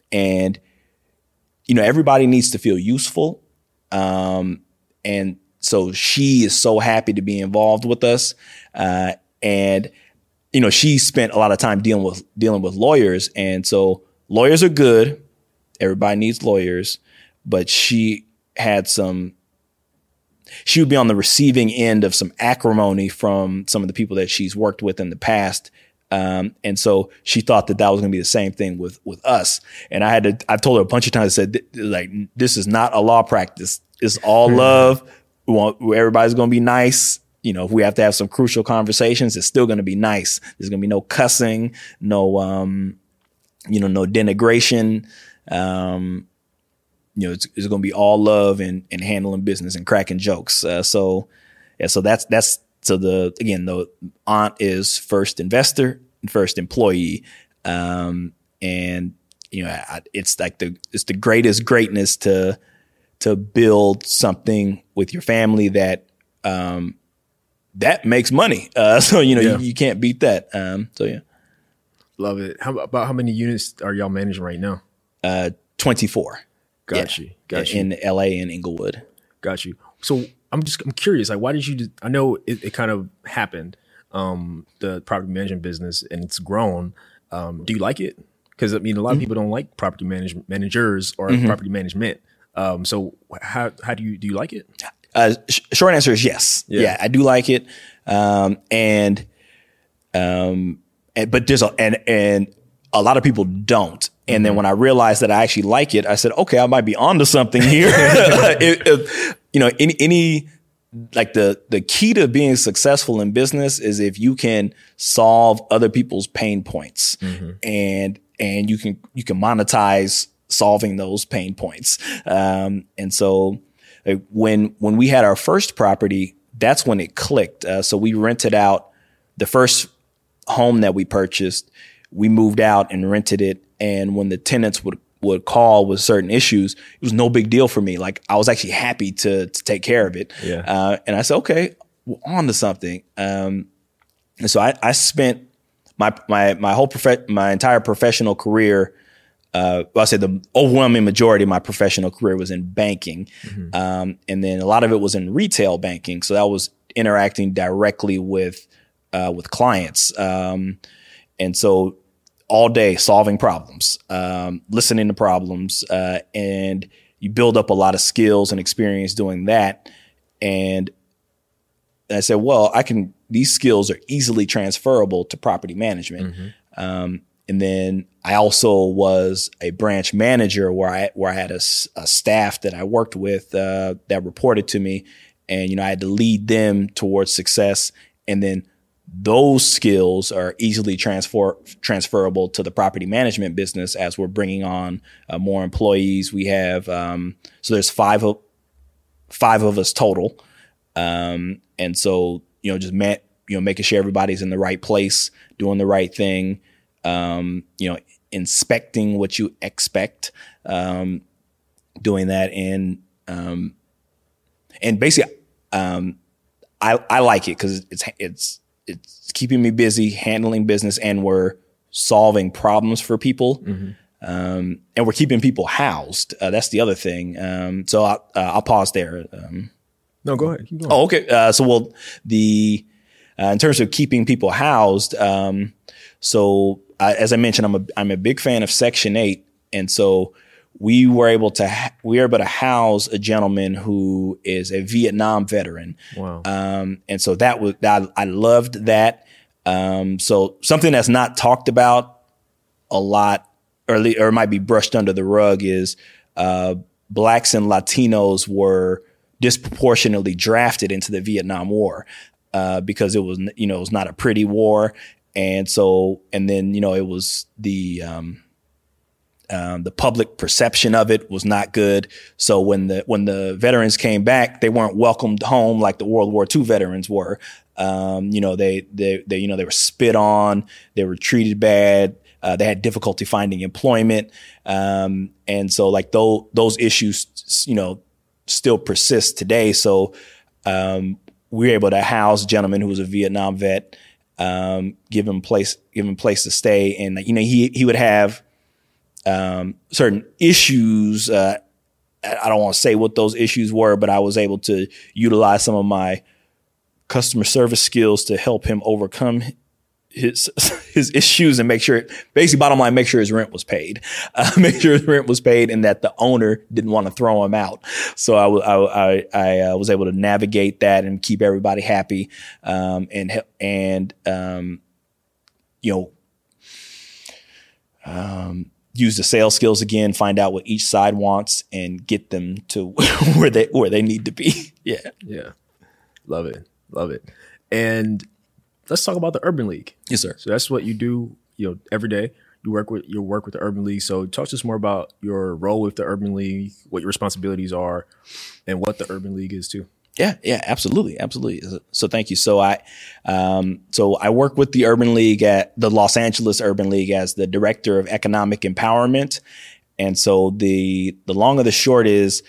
everybody needs to feel useful. And so she is so happy to be involved with us. And she spent a lot of time dealing with lawyers. And so lawyers are good. Everybody needs lawyers, but she would be on the receiving end of some acrimony from some of the people that she's worked with in the past. And so she thought that was going to be the same thing with us. And I've told her a bunch of times, I said, like, this is not a law practice. It's all love. Everybody's going to be nice. If we have to have some crucial conversations, it's still going to be nice. There's going to be no cussing, no denigration. It's going to be all love and handling business and cracking jokes. So the aunt is first investor and first employee. It's like it's the greatest greatness to build something with your family that makes money. You can't beat that. Love it. How many units are y'all managing right now? 24. Got you. In LA and Inglewood. Got you. So I'm curious, like, why did you, I know it kind of happened, the property management business, and it's grown. Do you like it? Because a lot of people don't like property managers or property management. So how do you like it? Short answer is yes. Yeah, I do like it. But there's a lot of people don't. And then when I realized that I actually like it, I said, okay, I might be onto something here. The key to being successful in business is if you can solve other people's pain points, and you can monetize solving those pain points. And so when we had our first property, that's when it clicked. So we rented out the first home that we purchased. We moved out and rented it. And when the tenants would call with certain issues, it was no big deal for me. Like, I was actually happy to take care of it. Yeah. And I said, okay, we're on to something. And so I spent my entire professional career. I say the overwhelming majority of my professional career was in banking. And then a lot of it was in retail banking. So that was interacting directly with clients. And so all day solving problems, listening to problems, and you build up a lot of skills and experience doing that. And I said, well, these skills are easily transferable to property management. And then I also was a branch manager where I had a staff that I worked with that reported to me, and I had to lead them towards success. And then those skills are easily transferable to the property management business as we're bringing on more employees. We have so there's five of us total, and so just making sure everybody's in the right place, doing the right thing. Inspecting what you expect, doing that. And basically, I like it because it's keeping me busy, handling business, and we're solving problems for people. And we're keeping people housed. That's the other thing. So I'll pause there. No, go ahead. Keep going. Oh, okay. In terms of keeping people housed, as I mentioned, I'm a big fan of Section 8, and so we were able to house a gentleman who is a Vietnam veteran. Wow. And so I loved that. So something that's not talked about a lot, or might be brushed under the rug, is Blacks and Latinos were disproportionately drafted into the Vietnam War because it was not a pretty war. And then it was the public perception of it was not good. So when the veterans came back, they weren't welcomed home like the World War II veterans were. They were spit on, they were treated bad. They had difficulty finding employment. And so like those issues, still persist today. So we were able to house a gentleman who was a Vietnam vet, give him place to stay. And, he would have certain issues. I don't want to say what those issues were, but I was able to utilize some of my customer service skills to help him overcome his issues and make sure his rent was paid, and that the owner didn't want to throw him out. So I was able to navigate that and keep everybody happy, use the sales skills again, find out what each side wants and get them to where they need to be. Yeah. Yeah. Love it. And let's talk about the Urban League. Yes, sir. So that's what you do, every day. You work with the Urban League. So talk to us more about your role with the Urban League, what your responsibilities are, and what the Urban League is too. Yeah, absolutely. So thank you. So I work with the Urban League at the Los Angeles Urban League as the director of economic empowerment. And so the long of the short is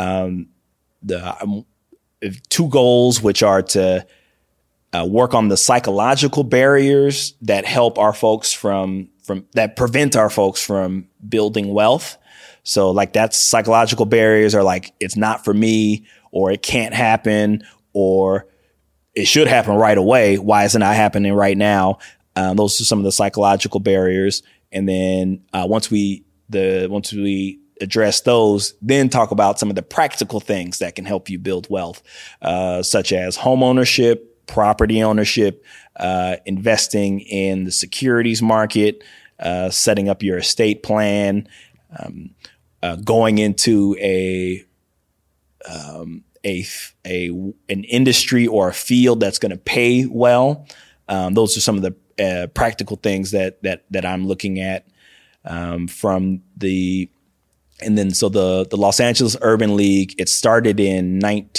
two goals, which are to work on the psychological barriers that help our folks that prevent our folks from building wealth. So like that's psychological barriers are like, it's not for me, or it can't happen, or it should happen right away. Why isn't it happening right now? Those are some of the psychological barriers. And then once we address those, then talk about some of the practical things that can help you build wealth, such as home ownership, property ownership, investing in the securities market, setting up your estate plan, going into an industry or a field that's going to pay well. Those are some of the practical things that I'm looking at and then so the Los Angeles Urban League, it started in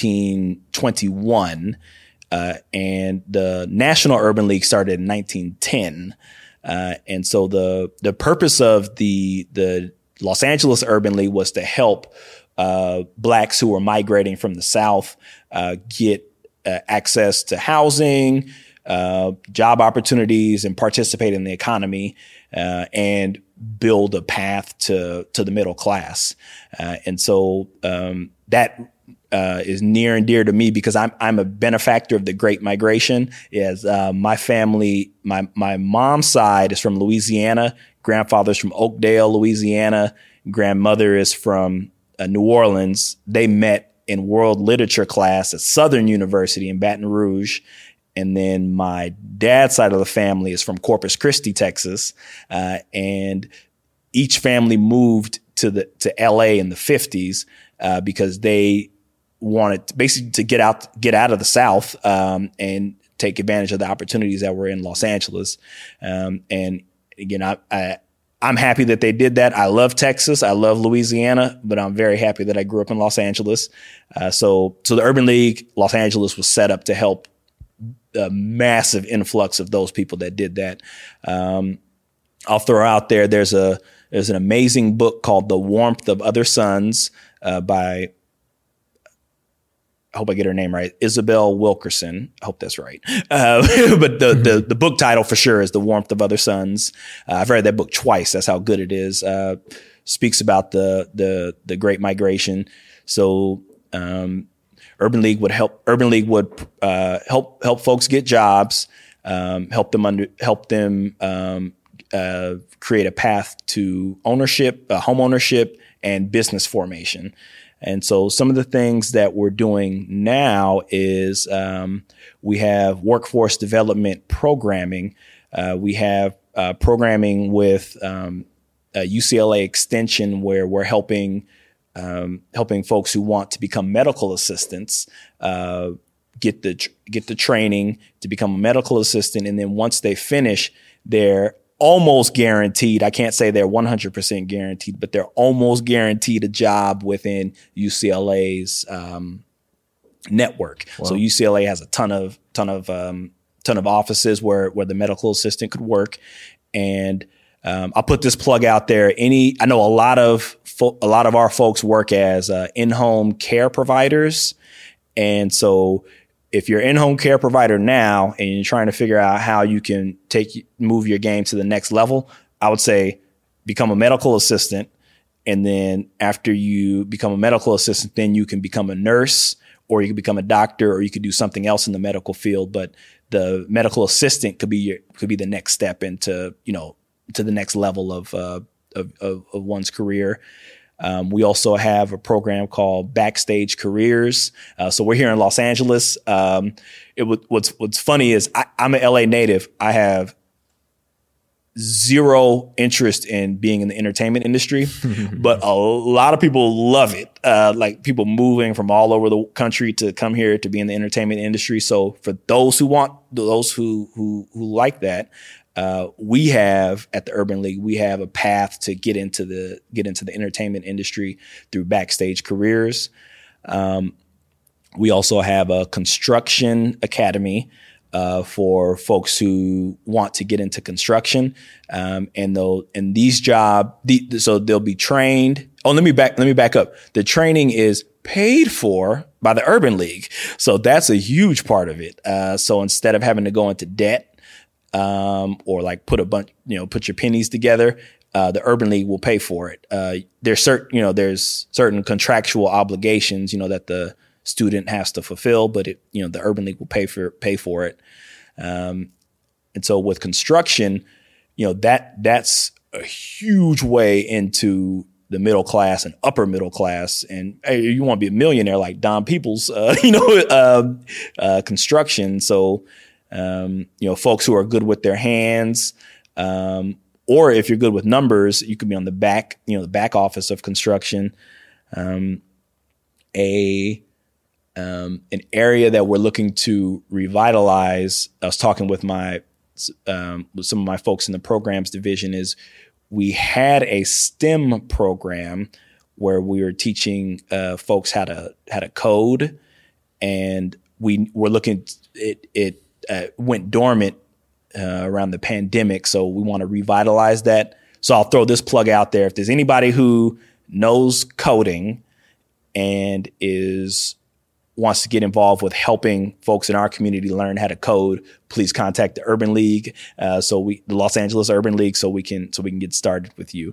1921, and the National Urban League started in 1910. And so the purpose of the Los Angeles Urban League was to help Blacks who were migrating from the South get access to housing, job opportunities, and participate in the economy, and build a path to the middle class. And so that is near and dear to me because I'm a benefactor of the Great Migration. As my family, my mom's side is from Louisiana, grandfather's from Oakdale, Louisiana, grandmother is from New Orleans. They met in world literature class at Southern University in Baton Rouge. And then my dad's side of the family is from Corpus Christi, Texas. And each family moved to LA in the 50s because they wanted basically to get out of the South and take advantage of the opportunities that were in Los Angeles. And again, I'm happy that they did that. I love Texas. I love Louisiana, but I'm very happy that I grew up in Los Angeles. So the Urban League Los Angeles was set up to help a massive influx of those people that did that. I'll throw out there's an amazing book called The Warmth of Other Suns by, I hope I get her name right, Isabel Wilkerson. I hope that's right. But the book title for sure is The Warmth of Other Suns. I've read that book twice. That's how good it is. Speaks about the Great Migration. So Urban League would help folks get jobs, help them create a path to ownership, home ownership, and business formation. And so some of the things that we're doing now is we have workforce development programming. We have programming with UCLA Extension where we're helping folks who want to become medical assistants get the training to become a medical assistant. And then once they finish, they're almost guaranteed. I can't say they're 100% guaranteed, but they're almost guaranteed a job within UCLA's network. Wow. So UCLA has a ton of offices where the medical assistant could work, and I'll put this plug out there. I know a lot of our folks work as in-home care providers. And so if you're an in-home care provider now and you're trying to figure out how you can move your game to the next level, I would say become a medical assistant. And then after you become a medical assistant, then you can become a nurse, or you can become a doctor, or you could do something else in the medical field. But the medical assistant could be the next step into, to the next level of one's career. We also have a program called Backstage Careers. So we're here in Los Angeles. What's funny is I'm an LA native. I have zero interest in being in the entertainment industry, but a lot of people love it. Like people moving from all over the country to come here to be in the entertainment industry. So for those who like that, we have at the Urban League, we have a path to get into the entertainment industry through Backstage Careers. We also have a construction academy for folks who want to get into construction, and these jobs, so they'll be trained. Oh, let me back up. The training is paid for by the Urban League, so that's a huge part of it. So instead of having to go into debt, or like put your pennies together, the Urban League will pay for it. There's certain contractual obligations, that the student has to fulfill, but the Urban League will pay for it. And so with construction, that's a huge way into the middle class and upper middle class. And hey, you want to be a millionaire like Don Peoples, construction. So, folks who are good with their hands, or if you're good with numbers, you could be on the back office of construction. An area that we're looking to revitalize, I was talking with with some of my folks in the programs division, is we had a STEM program where we were teaching folks how to code, and we were looking. It went dormant around the pandemic, so we want to revitalize that. So I'll throw this plug out there. If there's anybody who knows coding and wants to get involved with helping folks in our community learn how to code, please contact the Urban League. The Los Angeles Urban League, so we can get started with you.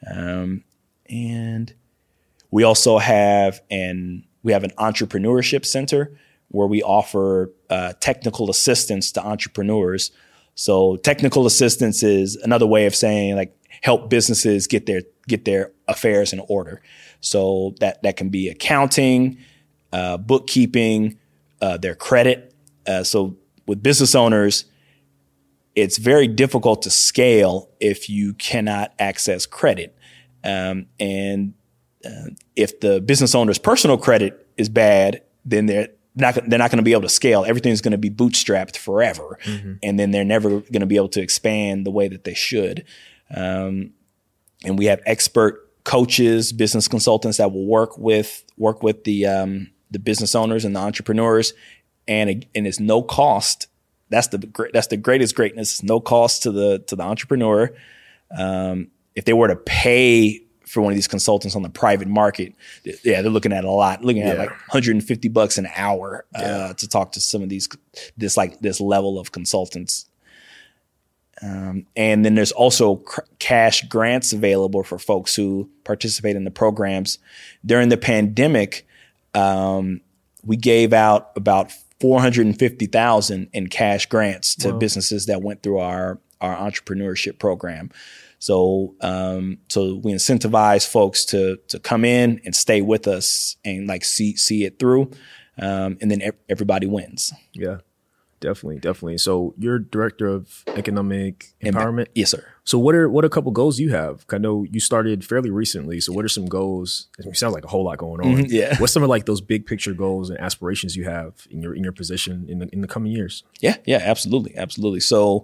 And we also have an entrepreneurship center where we offer technical assistance to entrepreneurs. So technical assistance is another way of saying like help businesses get their affairs in order. So that can be accounting, bookkeeping, their credit. So with business owners, it's very difficult to scale if you cannot access credit. And if the business owner's personal credit is bad, then they're not going to be able to scale. Everything's going to be bootstrapped forever. Mm-hmm. And then they're never going to be able to expand the way that they should. And we have expert coaches, business consultants that will work with the business owners and the entrepreneurs, and it's no cost. That's the greatest greatness. It's no cost to the entrepreneur. If they were to pay for one of these consultants on the private market, they're looking at a lot, at like $150 an hour to talk to some of this level of consultants. And then there's also cash grants available for folks who participate in the programs. During the pandemic, we gave out about $450,000 in cash grants to businesses that went through our entrepreneurship program. So we incentivize folks to come in and stay with us and like see it through, and then everybody wins. Yeah, definitely. So you're director of economic empowerment. Yes, sir. So what are a couple goals you have? I know you started fairly recently. So what are some goals? It sounds like a whole lot going on. Mm-hmm, yeah. What's some of like those big picture goals and aspirations you have in your position in the coming years? Yeah, absolutely. So,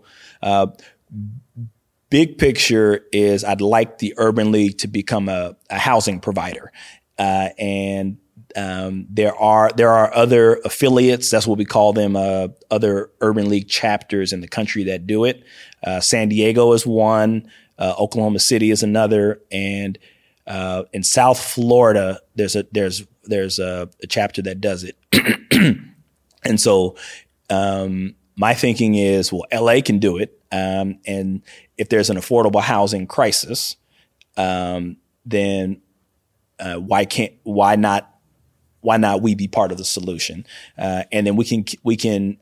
big picture is I'd like the Urban League to become a housing provider, and there are other affiliates. That's what we call them. Other Urban League chapters in the country that do it. San Diego is one. Oklahoma City is another, and in South Florida, there's a chapter that does it. And so my thinking is, well, LA can do it, and if there's an affordable housing crisis, then why not we be part of the solution? And then we can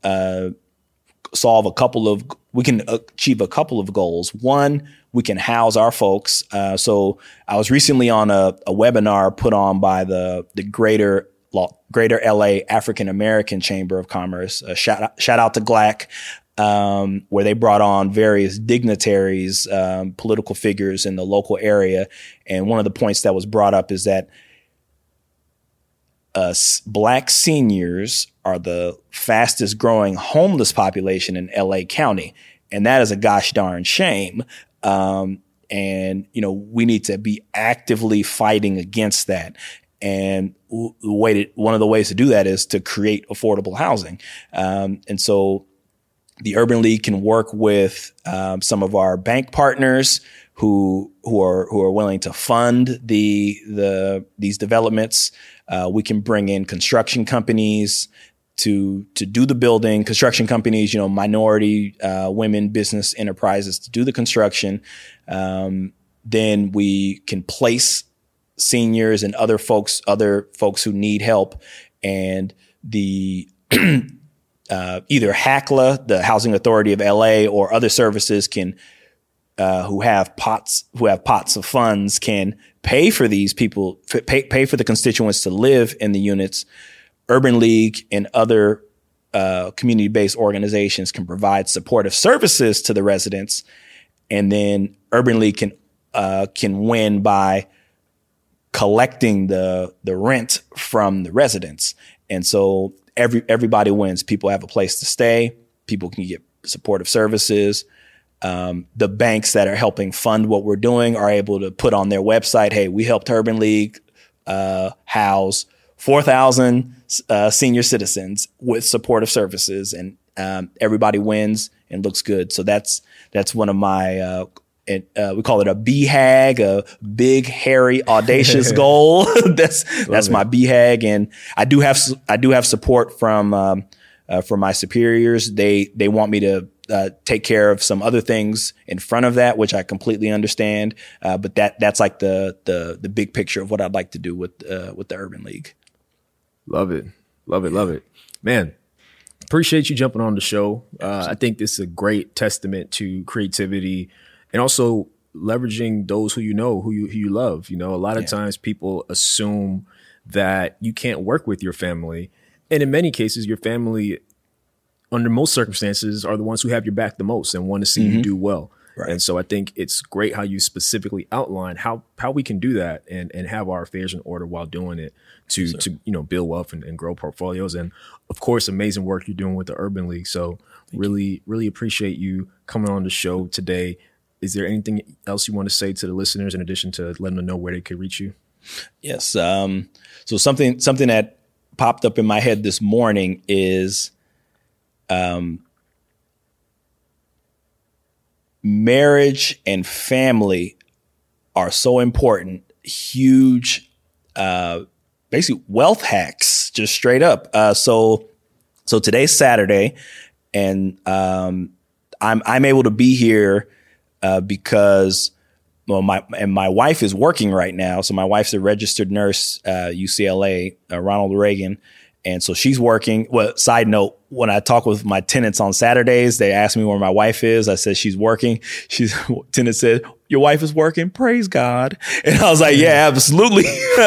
achieve a couple of goals. One, we can house our folks. So I was recently on a webinar put on by the Greater LA African American Chamber of Commerce. Shout out to GLAC, where they brought on various dignitaries, political figures in the local area. And one of the points that was brought up is that Black seniors are the fastest growing homeless population in LA County. And that is a gosh darn shame. And, we need to be actively fighting against that. And one of the ways to do that is to create affordable housing. And so the Urban League can work with some of our bank partners who are willing to fund these developments. We can bring in construction companies to do the building. Construction companies, minority women business enterprises to do the construction. Then we can place seniors and other folks who need help, and the either HACLA, the Housing Authority of LA, or other services can who have pots of funds can pay for these people, pay for the constituents to live in the units. Urban League and other community-based organizations can provide supportive services to the residents, and then Urban League can win by collecting the rent from the residents. And so everybody wins. People have a place to stay. People can get supportive services. The banks that are helping fund what we're doing are able to put on their website, hey, we helped Urban League house 4,000 senior citizens with supportive services, and everybody wins and looks good. So that's one of my we call it a BHAG, a big, hairy, audacious goal. That's my BHAG, and I do have support from my superiors. They want me to take care of some other things in front of that, which I completely understand. But that's like the big picture of what I'd like to do with the Urban League. Love it. Man, appreciate you jumping on the show. I think this is a great testament to creativity and also leveraging those who you love. A lot of times people assume that you can't work with your family. And in many cases, your family, under most circumstances, are the ones who have your back the most and want to see you do well. Right. And so I think it's great how you specifically outline how we can do that and have our affairs in order while doing it to build wealth and grow portfolios. And of course, amazing work you're doing with the Urban League. So really appreciate you coming on the show today. Is there anything else you want to say to the listeners in addition to letting them know where they could reach you? Yes. So something that popped up in my head this morning is marriage and family are so important. Huge, basically wealth hacks, just straight up. So today's Saturday, and I'm able to be here because my wife is working right now. So my wife's a registered nurse, UCLA, Ronald Reagan. And so she's working. Well, side note, when I talk with my tenants on Saturdays, they ask me where my wife is. I said, she's working. Tenant said, your wife is working? Praise God. And I was like, yeah, absolutely.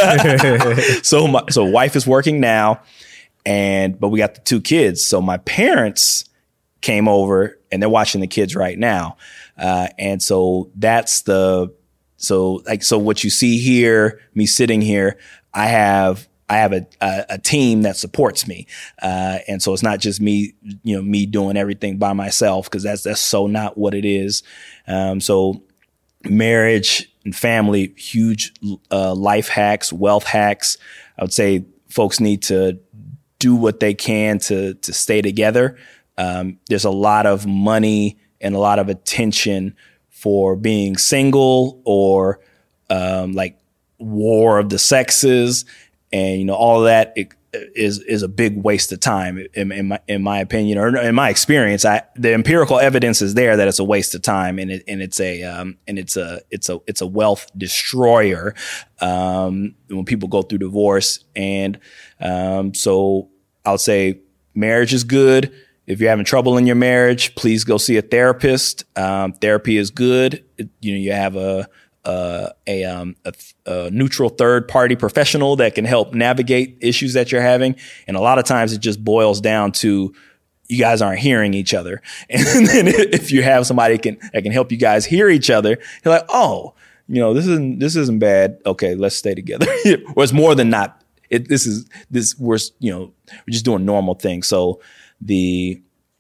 So wife is working now, but we got the two kids. So my parents came over and they're watching the kids right now. And so so what you see here, me sitting here, I have a team that supports me. And so it's not just me doing everything by myself, because that's so not what it is. So marriage and family, huge life hacks, wealth hacks. I would say folks need to do what they can to stay together. There's a lot of money and a lot of attention for being single or like war of the sexes and, all of that is a big waste of time in my opinion, or in my experience. The empirical evidence is there that it's a waste of time, and it's a wealth destroyer when people go through divorce. And so I'll say marriage is good. If you're having trouble in your marriage, please go see a therapist. Therapy is good. You have a neutral third party professional that can help navigate issues that you're having. And a lot of times it just boils down to you guys aren't hearing each other. And then if you have somebody that can help you guys hear each other, you're like, oh, this isn't bad. Okay, let's stay together. Or it's more than not. We're just doing normal things. So the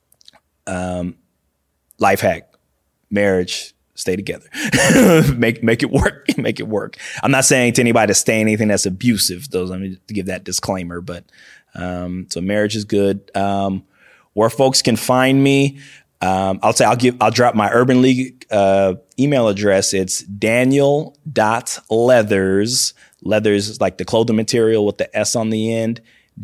life hack, marriage, stay together. make it work. Make it work. I'm not saying to anybody to stay in anything that's abusive. Let me give that disclaimer. But so marriage is good. Where folks can find me, I'll drop my Urban League email address. It's Daniel.Leathers. Leathers is like the clothing material with the S on the end.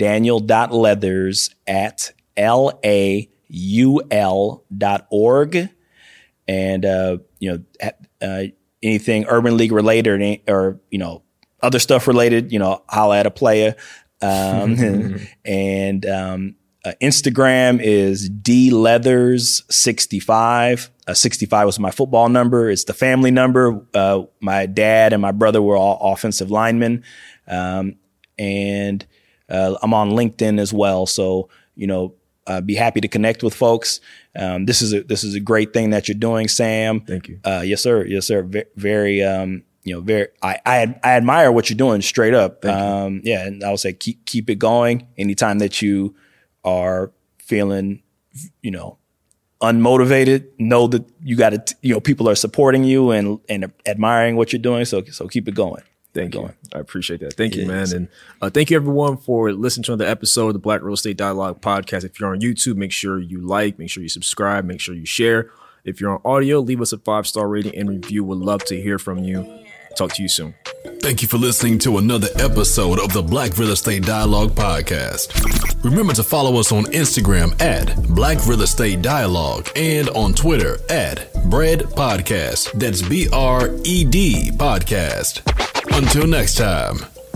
Daniel.Leathers@laul.org. And, anything Urban League related or other stuff related, holla at a player. And Instagram is dleathers65. 65 was my football number. It's the family number. My dad and my brother were all offensive linemen. And I'm on LinkedIn as well. So, be happy to connect with folks. This is a great thing that you're doing, Sam. Thank you. Yes, sir. Yes, sir. Very, I admire what you're doing straight up. Yeah. And I would say keep it going. Anytime that you are feeling, unmotivated, know that you got to, people are supporting you and admiring what you're doing. So keep it going. Thank you. I appreciate that. Thank you, man. And thank you, everyone, for listening to another episode of the Black Real Estate Dialogue podcast. If you're on YouTube, make sure you like, make sure you subscribe, make sure you share. If you're on audio, leave us a 5-star rating and review. We'd love to hear from you. Talk to you soon. Thank you for listening to another episode of the Black Real Estate Dialogue podcast. Remember to follow us on Instagram at Black Real Estate Dialogue and on Twitter at Bread Podcast. That's BRED Podcast. Until next time.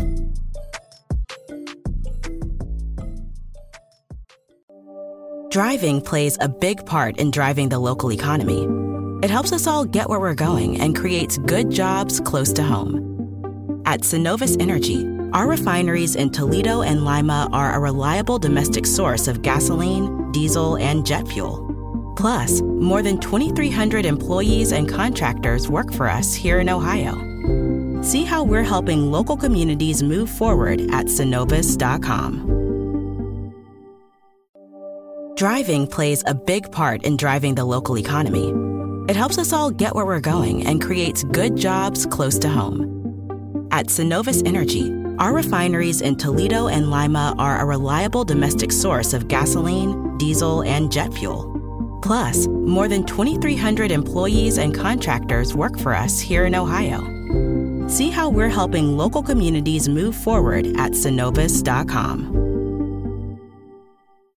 Driving plays a big part in driving the local economy. It helps us all get where we're going and creates good jobs close to home. At Synovus Energy, our refineries in Toledo and Lima are a reliable domestic source of gasoline, diesel, and jet fuel. Plus, more than 2,300 employees and contractors work for us here in Ohio. See how we're helping local communities move forward at Synovus.com. Driving plays a big part in driving the local economy. It helps us all get where we're going and creates good jobs close to home. At Synovus Energy, our refineries in Toledo and Lima are a reliable domestic source of gasoline, diesel, and jet fuel. Plus, more than 2,300 employees and contractors work for us here in Ohio. See how we're helping local communities move forward at Synovus.com.